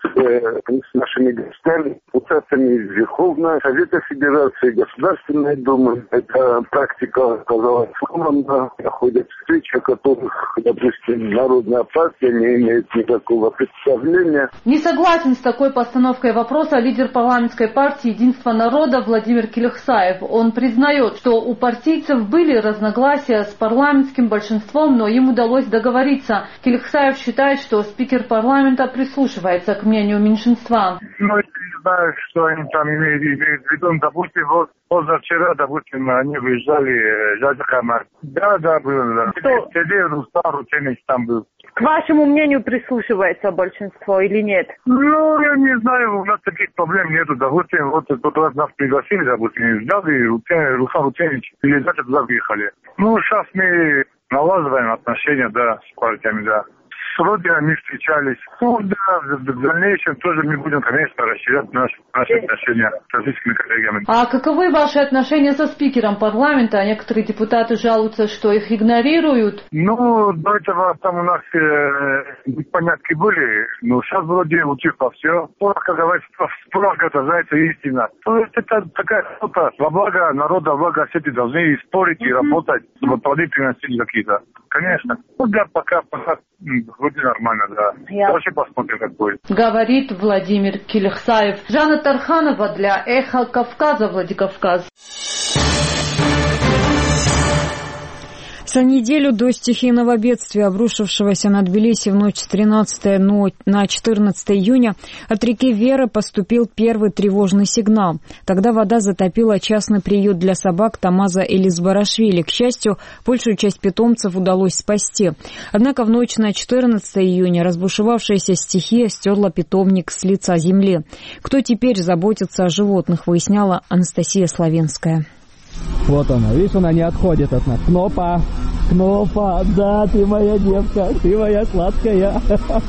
Speaker 21: с нашими гостями, депутатами Верховного Совета Федерации, Государственной Думы, эта практика оказалась сломана. Проходят встречи, о которых, допустим, Народная партия не имеет никакого представления.
Speaker 20: Не согласен с такой постановкой вопроса лидер парламентской партии «Единство народа» Владимир Килихсаев. Он признает, что у партийцев были разногласия с парламентским большинством, но им удалось договориться. Килихсаев считает, что спикер парламента прислушивается к мнению меньшинства.
Speaker 21: Ну, я не знаю, что они там имеют в виду. Допустим, вот позавчера, допустим, они выезжали Жаджахамар. Да, было. Сидел Рустам Рутенович там был.
Speaker 22: К вашему мнению прислушивается большинство или нет?
Speaker 21: Ну, я не знаю, у нас таких проблем нету. Допустим, вот тот раз нас пригласили, допустим, взяли Рустам Рутенович, и туда въехали. Ну, сейчас мы налаживаем отношения, да, с партиями, да. С родинами встречались. Ну, да, в дальнейшем тоже мы будем, конечно, расширять наши отношения с российскими коллегами.
Speaker 20: А каковы ваши отношения со спикером парламента? Некоторые депутаты жалуются, что их игнорируют.
Speaker 21: Ну, до этого там у нас непонятки были, но сейчас вроде утихло все. Как говорится, справка, это, знаете, истина. То есть это такая работа во благо народа, во благо Осетии должны спорить и работать, чтобы плоды приносили какие-то. Конечно. Ну да, пока вроде нормально, да. Дальше посмотрим, как будет.
Speaker 20: Говорит Владимир Килихсаев. Жанна Тарханова для Эхо Кавказа, Владикавказ.
Speaker 1: За неделю до стихийного бедствия, обрушившегося на Тбилиси в ночь с 13 на 14 июня, от реки Веры поступил первый тревожный сигнал. Тогда вода затопила частный приют для собак Тамаза Элизбарашвили. К счастью, большую часть питомцев удалось спасти. Однако в ночь на 14 июня разбушевавшаяся стихия стерла питомник с лица земли. Кто теперь заботится о животных, выясняла Анастасия Славенская.
Speaker 3: Вот она, видишь, она не отходит от нас. Кнопа, да, ты моя девка, ты моя сладкая.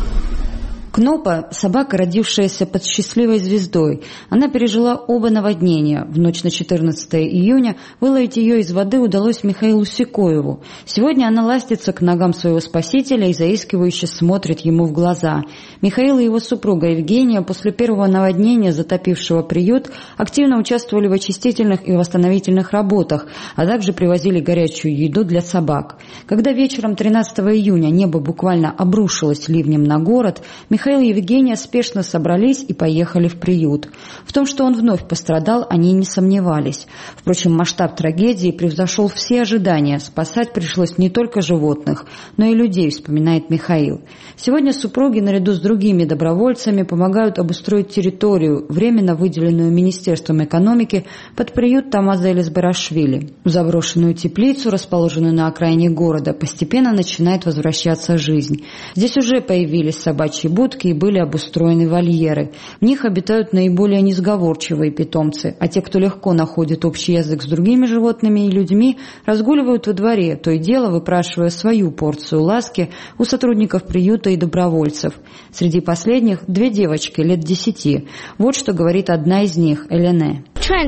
Speaker 19: Кнопа – собака, родившаяся под счастливой звездой. Она пережила оба наводнения. В ночь на 14 июня выловить ее из воды удалось Михаилу Сикоеву. Сегодня она ластится к ногам своего спасителя и заискивающе смотрит ему в глаза. Михаил и его супруга Евгения после первого наводнения, затопившего приют, активно участвовали в очистительных и восстановительных работах, а также привозили горячую еду для собак. Когда вечером 13 июня небо буквально обрушилось ливнем на город, Михаил и Евгения спешно собрались и поехали в приют. В том, что он вновь пострадал, они не сомневались. Впрочем, масштаб трагедии превзошел все ожидания. Спасать пришлось не только животных, но и людей, вспоминает Михаил. Сегодня супруги наряду с другими добровольцами помогают обустроить территорию, временно выделенную Министерством экономики, под приют Тамаза Элизбарашвили. В заброшенную теплицу, расположенную на окраине города, постепенно начинает возвращаться жизнь. Здесь уже появились собачьи будки и были обустроены вольеры. В них обитают наиболее несговорчивые питомцы, а те, кто легко находит общий язык с другими животными и людьми, разгуливают во дворе, то и дело выпрашивая свою порцию ласки у сотрудников приюта и добровольцев. Среди последних 2 девочки лет 10. Вот что говорит одна из них, Элене.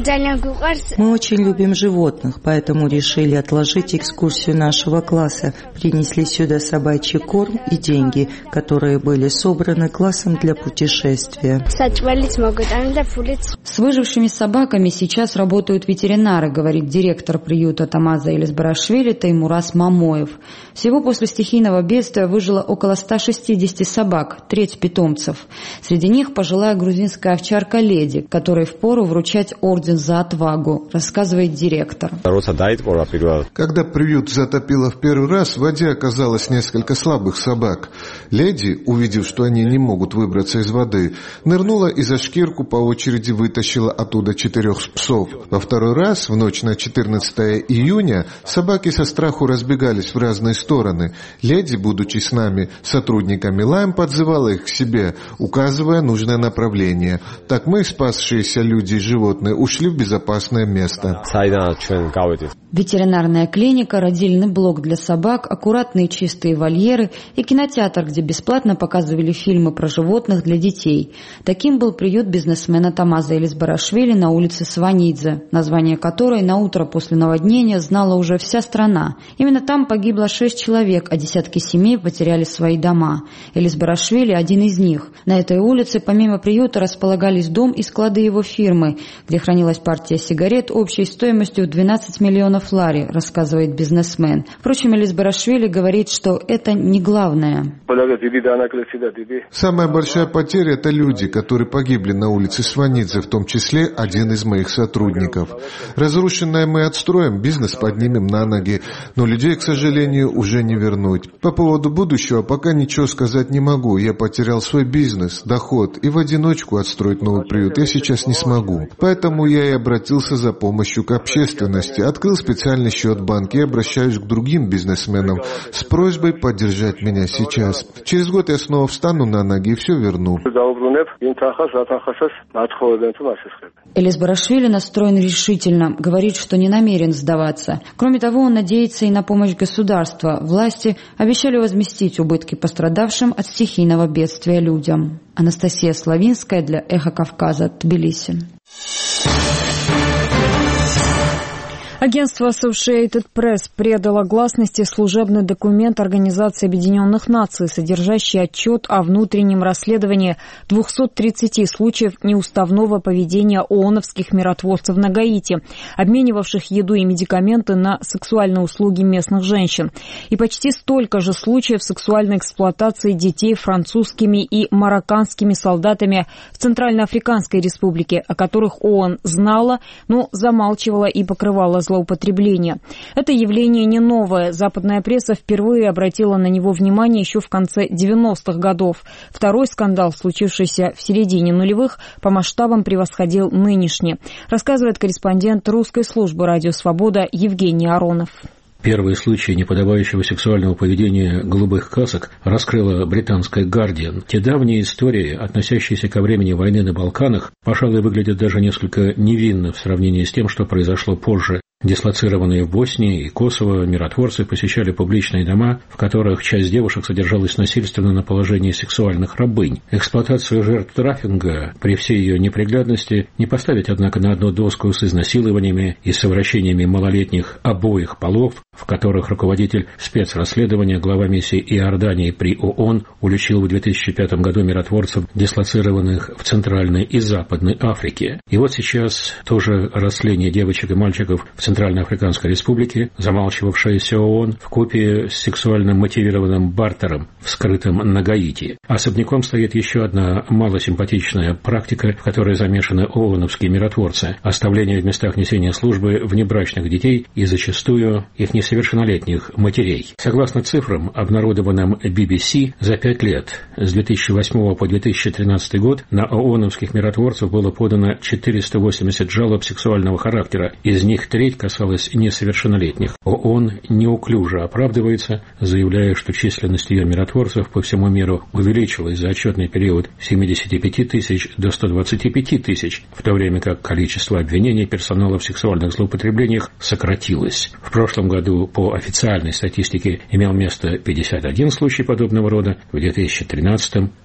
Speaker 4: Мы очень любим животных, поэтому решили отложить экскурсию нашего класса. Принесли сюда собачий корм и деньги, которые были собраны классом для путешествия.
Speaker 19: С выжившими собаками сейчас работают ветеринары, говорит директор приюта Тамаза Элизбарашвили Таймурас Мамоев. Всего после стихийного бедствия выжило около 160 собак, треть питомцев. Среди них пожилая грузинская овчарка Леди, которой впору вручать орден за отвагу, рассказывает директор.
Speaker 5: Когда приют затопило в первый раз, в воде оказалось несколько слабых собак. Леди, увидев, что они не могут выбраться из воды, нырнула и за шкирку по очереди вытащила оттуда 4 псов. Во второй раз, в ночь на 14 июня, собаки со страху разбегались в разные стороны. Леди, будучи с нами, сотрудниками, лаем подзывала их к себе, указывая нужное направление. Так мы, спасшиеся люди и животные, ушли в безопасное место.
Speaker 19: Ветеринарная клиника, родильный блок для собак, аккуратные чистые вольеры и кинотеатр, где бесплатно показывали фильмы про животных для детей. Таким был приют бизнесмена Тамаза Элизбарашвили на улице Сванидзе, название которой на утро после наводнения знала уже вся страна. Именно там погибло 6 человек, а десятки семей потеряли свои дома. Элизбарашвили – один из них. На этой улице помимо приюта располагались дом и склады его фирмы, где хранилась партия сигарет общей стоимостью в 12 миллионов лари, рассказывает бизнесмен. Впрочем, Элизбарашвили говорит, что это не главное.
Speaker 5: Самая большая потеря – это люди, которые погибли на улице Сванидзе, в том числе один из моих сотрудников. Разрушенное мы отстроим, бизнес поднимем на ноги, но людей, к сожалению, уже не вернуть. По поводу будущего пока ничего сказать не могу. Я потерял свой бизнес, доход, и в одиночку отстроить новый приют я сейчас не смогу. Поэтому я и обратился за помощью к общественности, открыл специальный счет в банке и обращаюсь к другим бизнесменам с просьбой поддержать меня сейчас. Через год я снова встану на ноги и все верну.
Speaker 19: Элизбарашвили настроен решительно, говорит, что не намерен сдаваться. Кроме того, он надеется и на помощь государства. Власти обещали возместить убытки пострадавшим от стихийного бедствия людям. Анастасия Славинская для «Эхо Кавказа», Тбилиси.
Speaker 1: Агентство Associated Press предало гласности служебный документ Организации Объединенных Наций, содержащий отчет о внутреннем расследовании 230 случаев неуставного поведения ООНовских миротворцев на Гаити, обменивавших еду и медикаменты на сексуальные услуги местных женщин, и почти столько же случаев сексуальной эксплуатации детей французскими и марокканскими солдатами в Центральноафриканской Республике, о которых ООН знала, но замалчивала и покрывала злоумышленников. злоупотребления. Это явление не новое. Западная пресса впервые обратила на него внимание еще в конце 90-х годов. Второй скандал, случившийся в середине нулевых, по масштабам превосходил нынешний, рассказывает корреспондент русской службы «Радио Свобода» Евгений Аронов.
Speaker 6: Первые случаи неподобающего сексуального поведения голубых касок раскрыла британская «Гардиан». Те давние истории, относящиеся ко времени войны на Балканах, пожалуй, выглядят даже несколько невинно в сравнении с тем, что произошло позже. Дислоцированные в Боснии и Косово миротворцы посещали публичные дома, в которых часть девушек содержалась насильственно на положении сексуальных рабынь. Эксплуатацию жертв трафикинга при всей ее неприглядности не поставить, однако, на одну доску с изнасилованиями и совращениями малолетних обоих полов, в которых руководитель спецрасследования, глава миссии Иордании при ООН, уличил в 2005 году миротворцев, дислоцированных в Центральной и Западной Африке. И вот сейчас тоже растление девочек и мальчиков в Центральноафриканской Республике, замалчивавшаяся ООН, вкупе с сексуально мотивированным бартером, вскрытым на Гаити. Особняком стоит еще одна малосимпатичная практика, в которой замешаны ООНовские миротворцы – оставление в местах несения службы внебрачных детей и зачастую их несовершеннолетних матерей. Согласно цифрам, обнародованным BBC, за 5 лет, с 2008 по 2013 год, на ООНовских миротворцев было подано 480 жалоб сексуального характера, из них треть касалась несовершеннолетних. ООН неуклюже оправдывается, заявляя, что численность ее миротворцев по всему миру увеличилась за отчетный период с 75 тысяч до 125 тысяч, в то время как количество обвинений персонала в сексуальных злоупотреблениях сократилось. В прошлом году по официальной статистике имел место 51 случай подобного рода, в 2013 –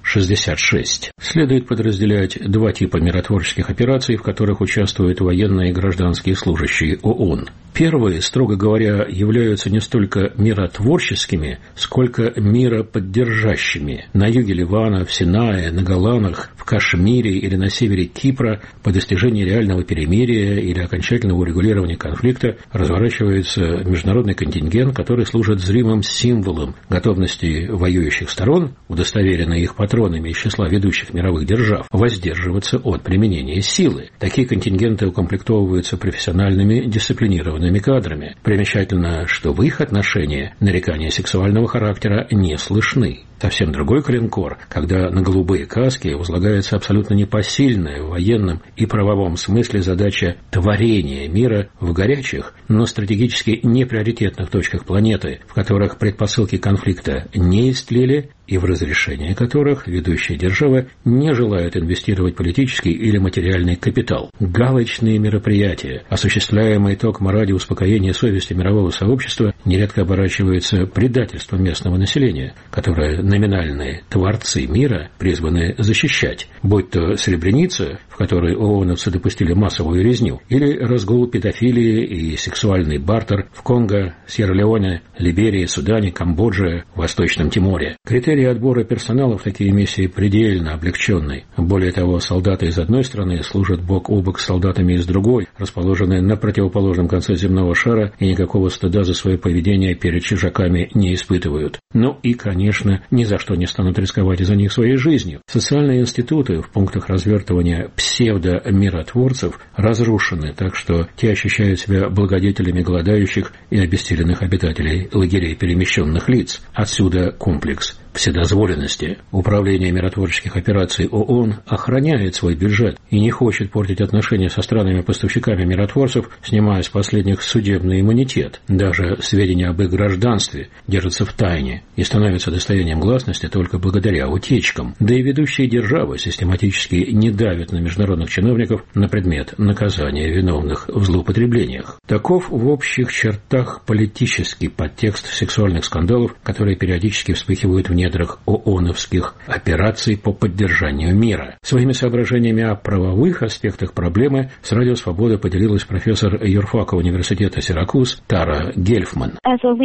Speaker 6: 66. Следует подразделять два типа миротворческих операций, в которых участвуют военные и гражданские служащие ООН. Первые, строго говоря, являются не столько миротворческими, сколько мироподдержащими. На юге Ливана, в Синае, на Голанах, в Кашмире или на севере Кипра по достижении реального перемирия или окончательного урегулирования конфликта разворачивается международный контингент, который служит зримым символом готовности воюющих сторон, удостоверенной их патронами из числа ведущих мировых держав, воздерживаться от применения силы. Такие контингенты укомплектовываются профессиональными, дисциплинированными кадрами. Примечательно, что в их отношении нарекания сексуального характера не слышны. Совсем другой коленкор, когда на голубые каски возлагается абсолютно непосильная в военном и правовом смысле задача творения мира в горячих, но стратегически неприоритетных точках планеты, в которых предпосылки конфликта не истлели и в разрешение которых ведущие державы не желают инвестировать политический или материальный капитал. Галочные мероприятия, осуществляемые токмо ради успокоения совести мирового сообщества, нередко оборачиваются предательством местного населения, которое номинальные творцы мира призваны защищать, будь то Сребреница, в которой ООНовцы допустили массовую резню, или разгул педофилии и сексуальный бартер в Конго, Сьерра-Леоне, Либерии, Судане, Камбодже, Восточном Тиморе. Критерии отбора персонала в такие миссии предельно облегченные. Более того, солдаты из одной страны служат бок о бок с солдатами из другой, расположенные на противоположном конце земного шара, и никакого стыда за свое поведение перед чужаками не испытывают. Ну и, конечно, ни за что не станут рисковать из-за них своей жизнью. Социальные институты в пунктах развертывания псевдомиротворцев разрушены, так что те ощущают себя благодетелями голодающих и обессиленных обитателей лагерей перемещенных лиц. Отсюда комплекс вседозволенности. Управление миротворческих операций ООН охраняет свой бюджет и не хочет портить отношения со странами-поставщиками миротворцев, снимая с последних судебный иммунитет. Даже сведения об их гражданстве держатся в тайне и становятся достоянием гласности только благодаря утечкам. Да и ведущие державы систематически не давят на международных чиновников на предмет наказания виновных в злоупотреблениях. Таков в общих чертах политический подтекст сексуальных скандалов, которые периодически вспыхивают в недрах ООНовских операций по поддержанию мира. Своими соображениями о правовых аспектах проблемы с «Радио Свобода» поделилась профессор юрфака университета Сиракуз Тара Гельфман.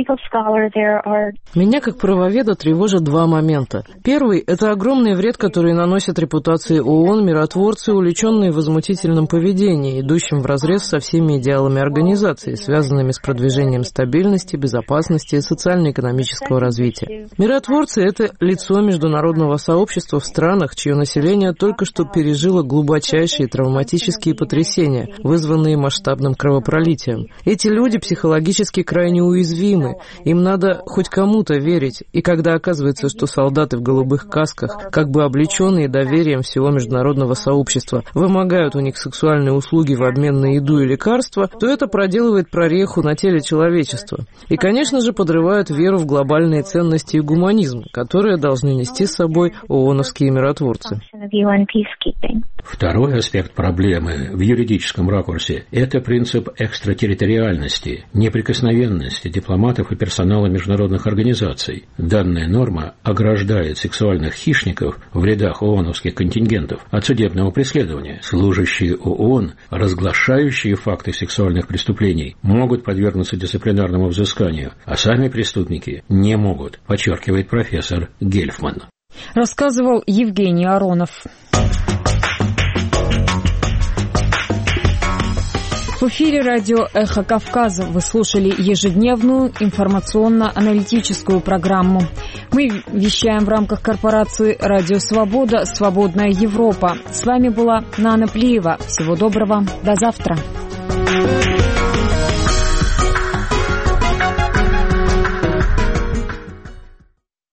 Speaker 8: Меня как правоведа тревожат два момента. Первый – это огромный вред, который наносят репутации ООН миротворцы, увлеченные в возмутительном поведении, идущим вразрез со всеми идеалами организации, связанными с продвижением стабильности, безопасности и социально-экономического развития. Миротворцы – Это лицо международного сообщества в странах, чье население только что пережило глубочайшие травматические потрясения, вызванные масштабным кровопролитием. Эти люди психологически крайне уязвимы, им надо хоть кому-то верить, и когда оказывается, что солдаты в голубых касках, как бы облеченные доверием всего международного сообщества, вымогают у них сексуальные услуги в обмен на еду и лекарства, то это проделывает прореху на теле человечества. И, конечно же, подрывает веру в глобальные ценности и гуманизм, которые должны нести с собой ООНовские миротворцы.
Speaker 6: Второй аспект проблемы в юридическом ракурсе – это принцип экстратерриториальности, неприкосновенности дипломатов и персонала международных организаций. Данная норма ограждает сексуальных хищников в рядах ООНовских контингентов от судебного преследования. Служащие ООН, разглашающие факты сексуальных преступлений, могут подвергнуться дисциплинарному взысканию, а сами преступники не могут, подчеркивает профессор Гельфман.
Speaker 1: Рассказывал Евгений Аронов. В эфире радио «Эхо Кавказа» вы слушали ежедневную информационно-аналитическую программу. Мы вещаем в рамках корпорации «Радио Свобода. Свободная Европа». С вами была Нана Плиева. Всего доброго. До завтра.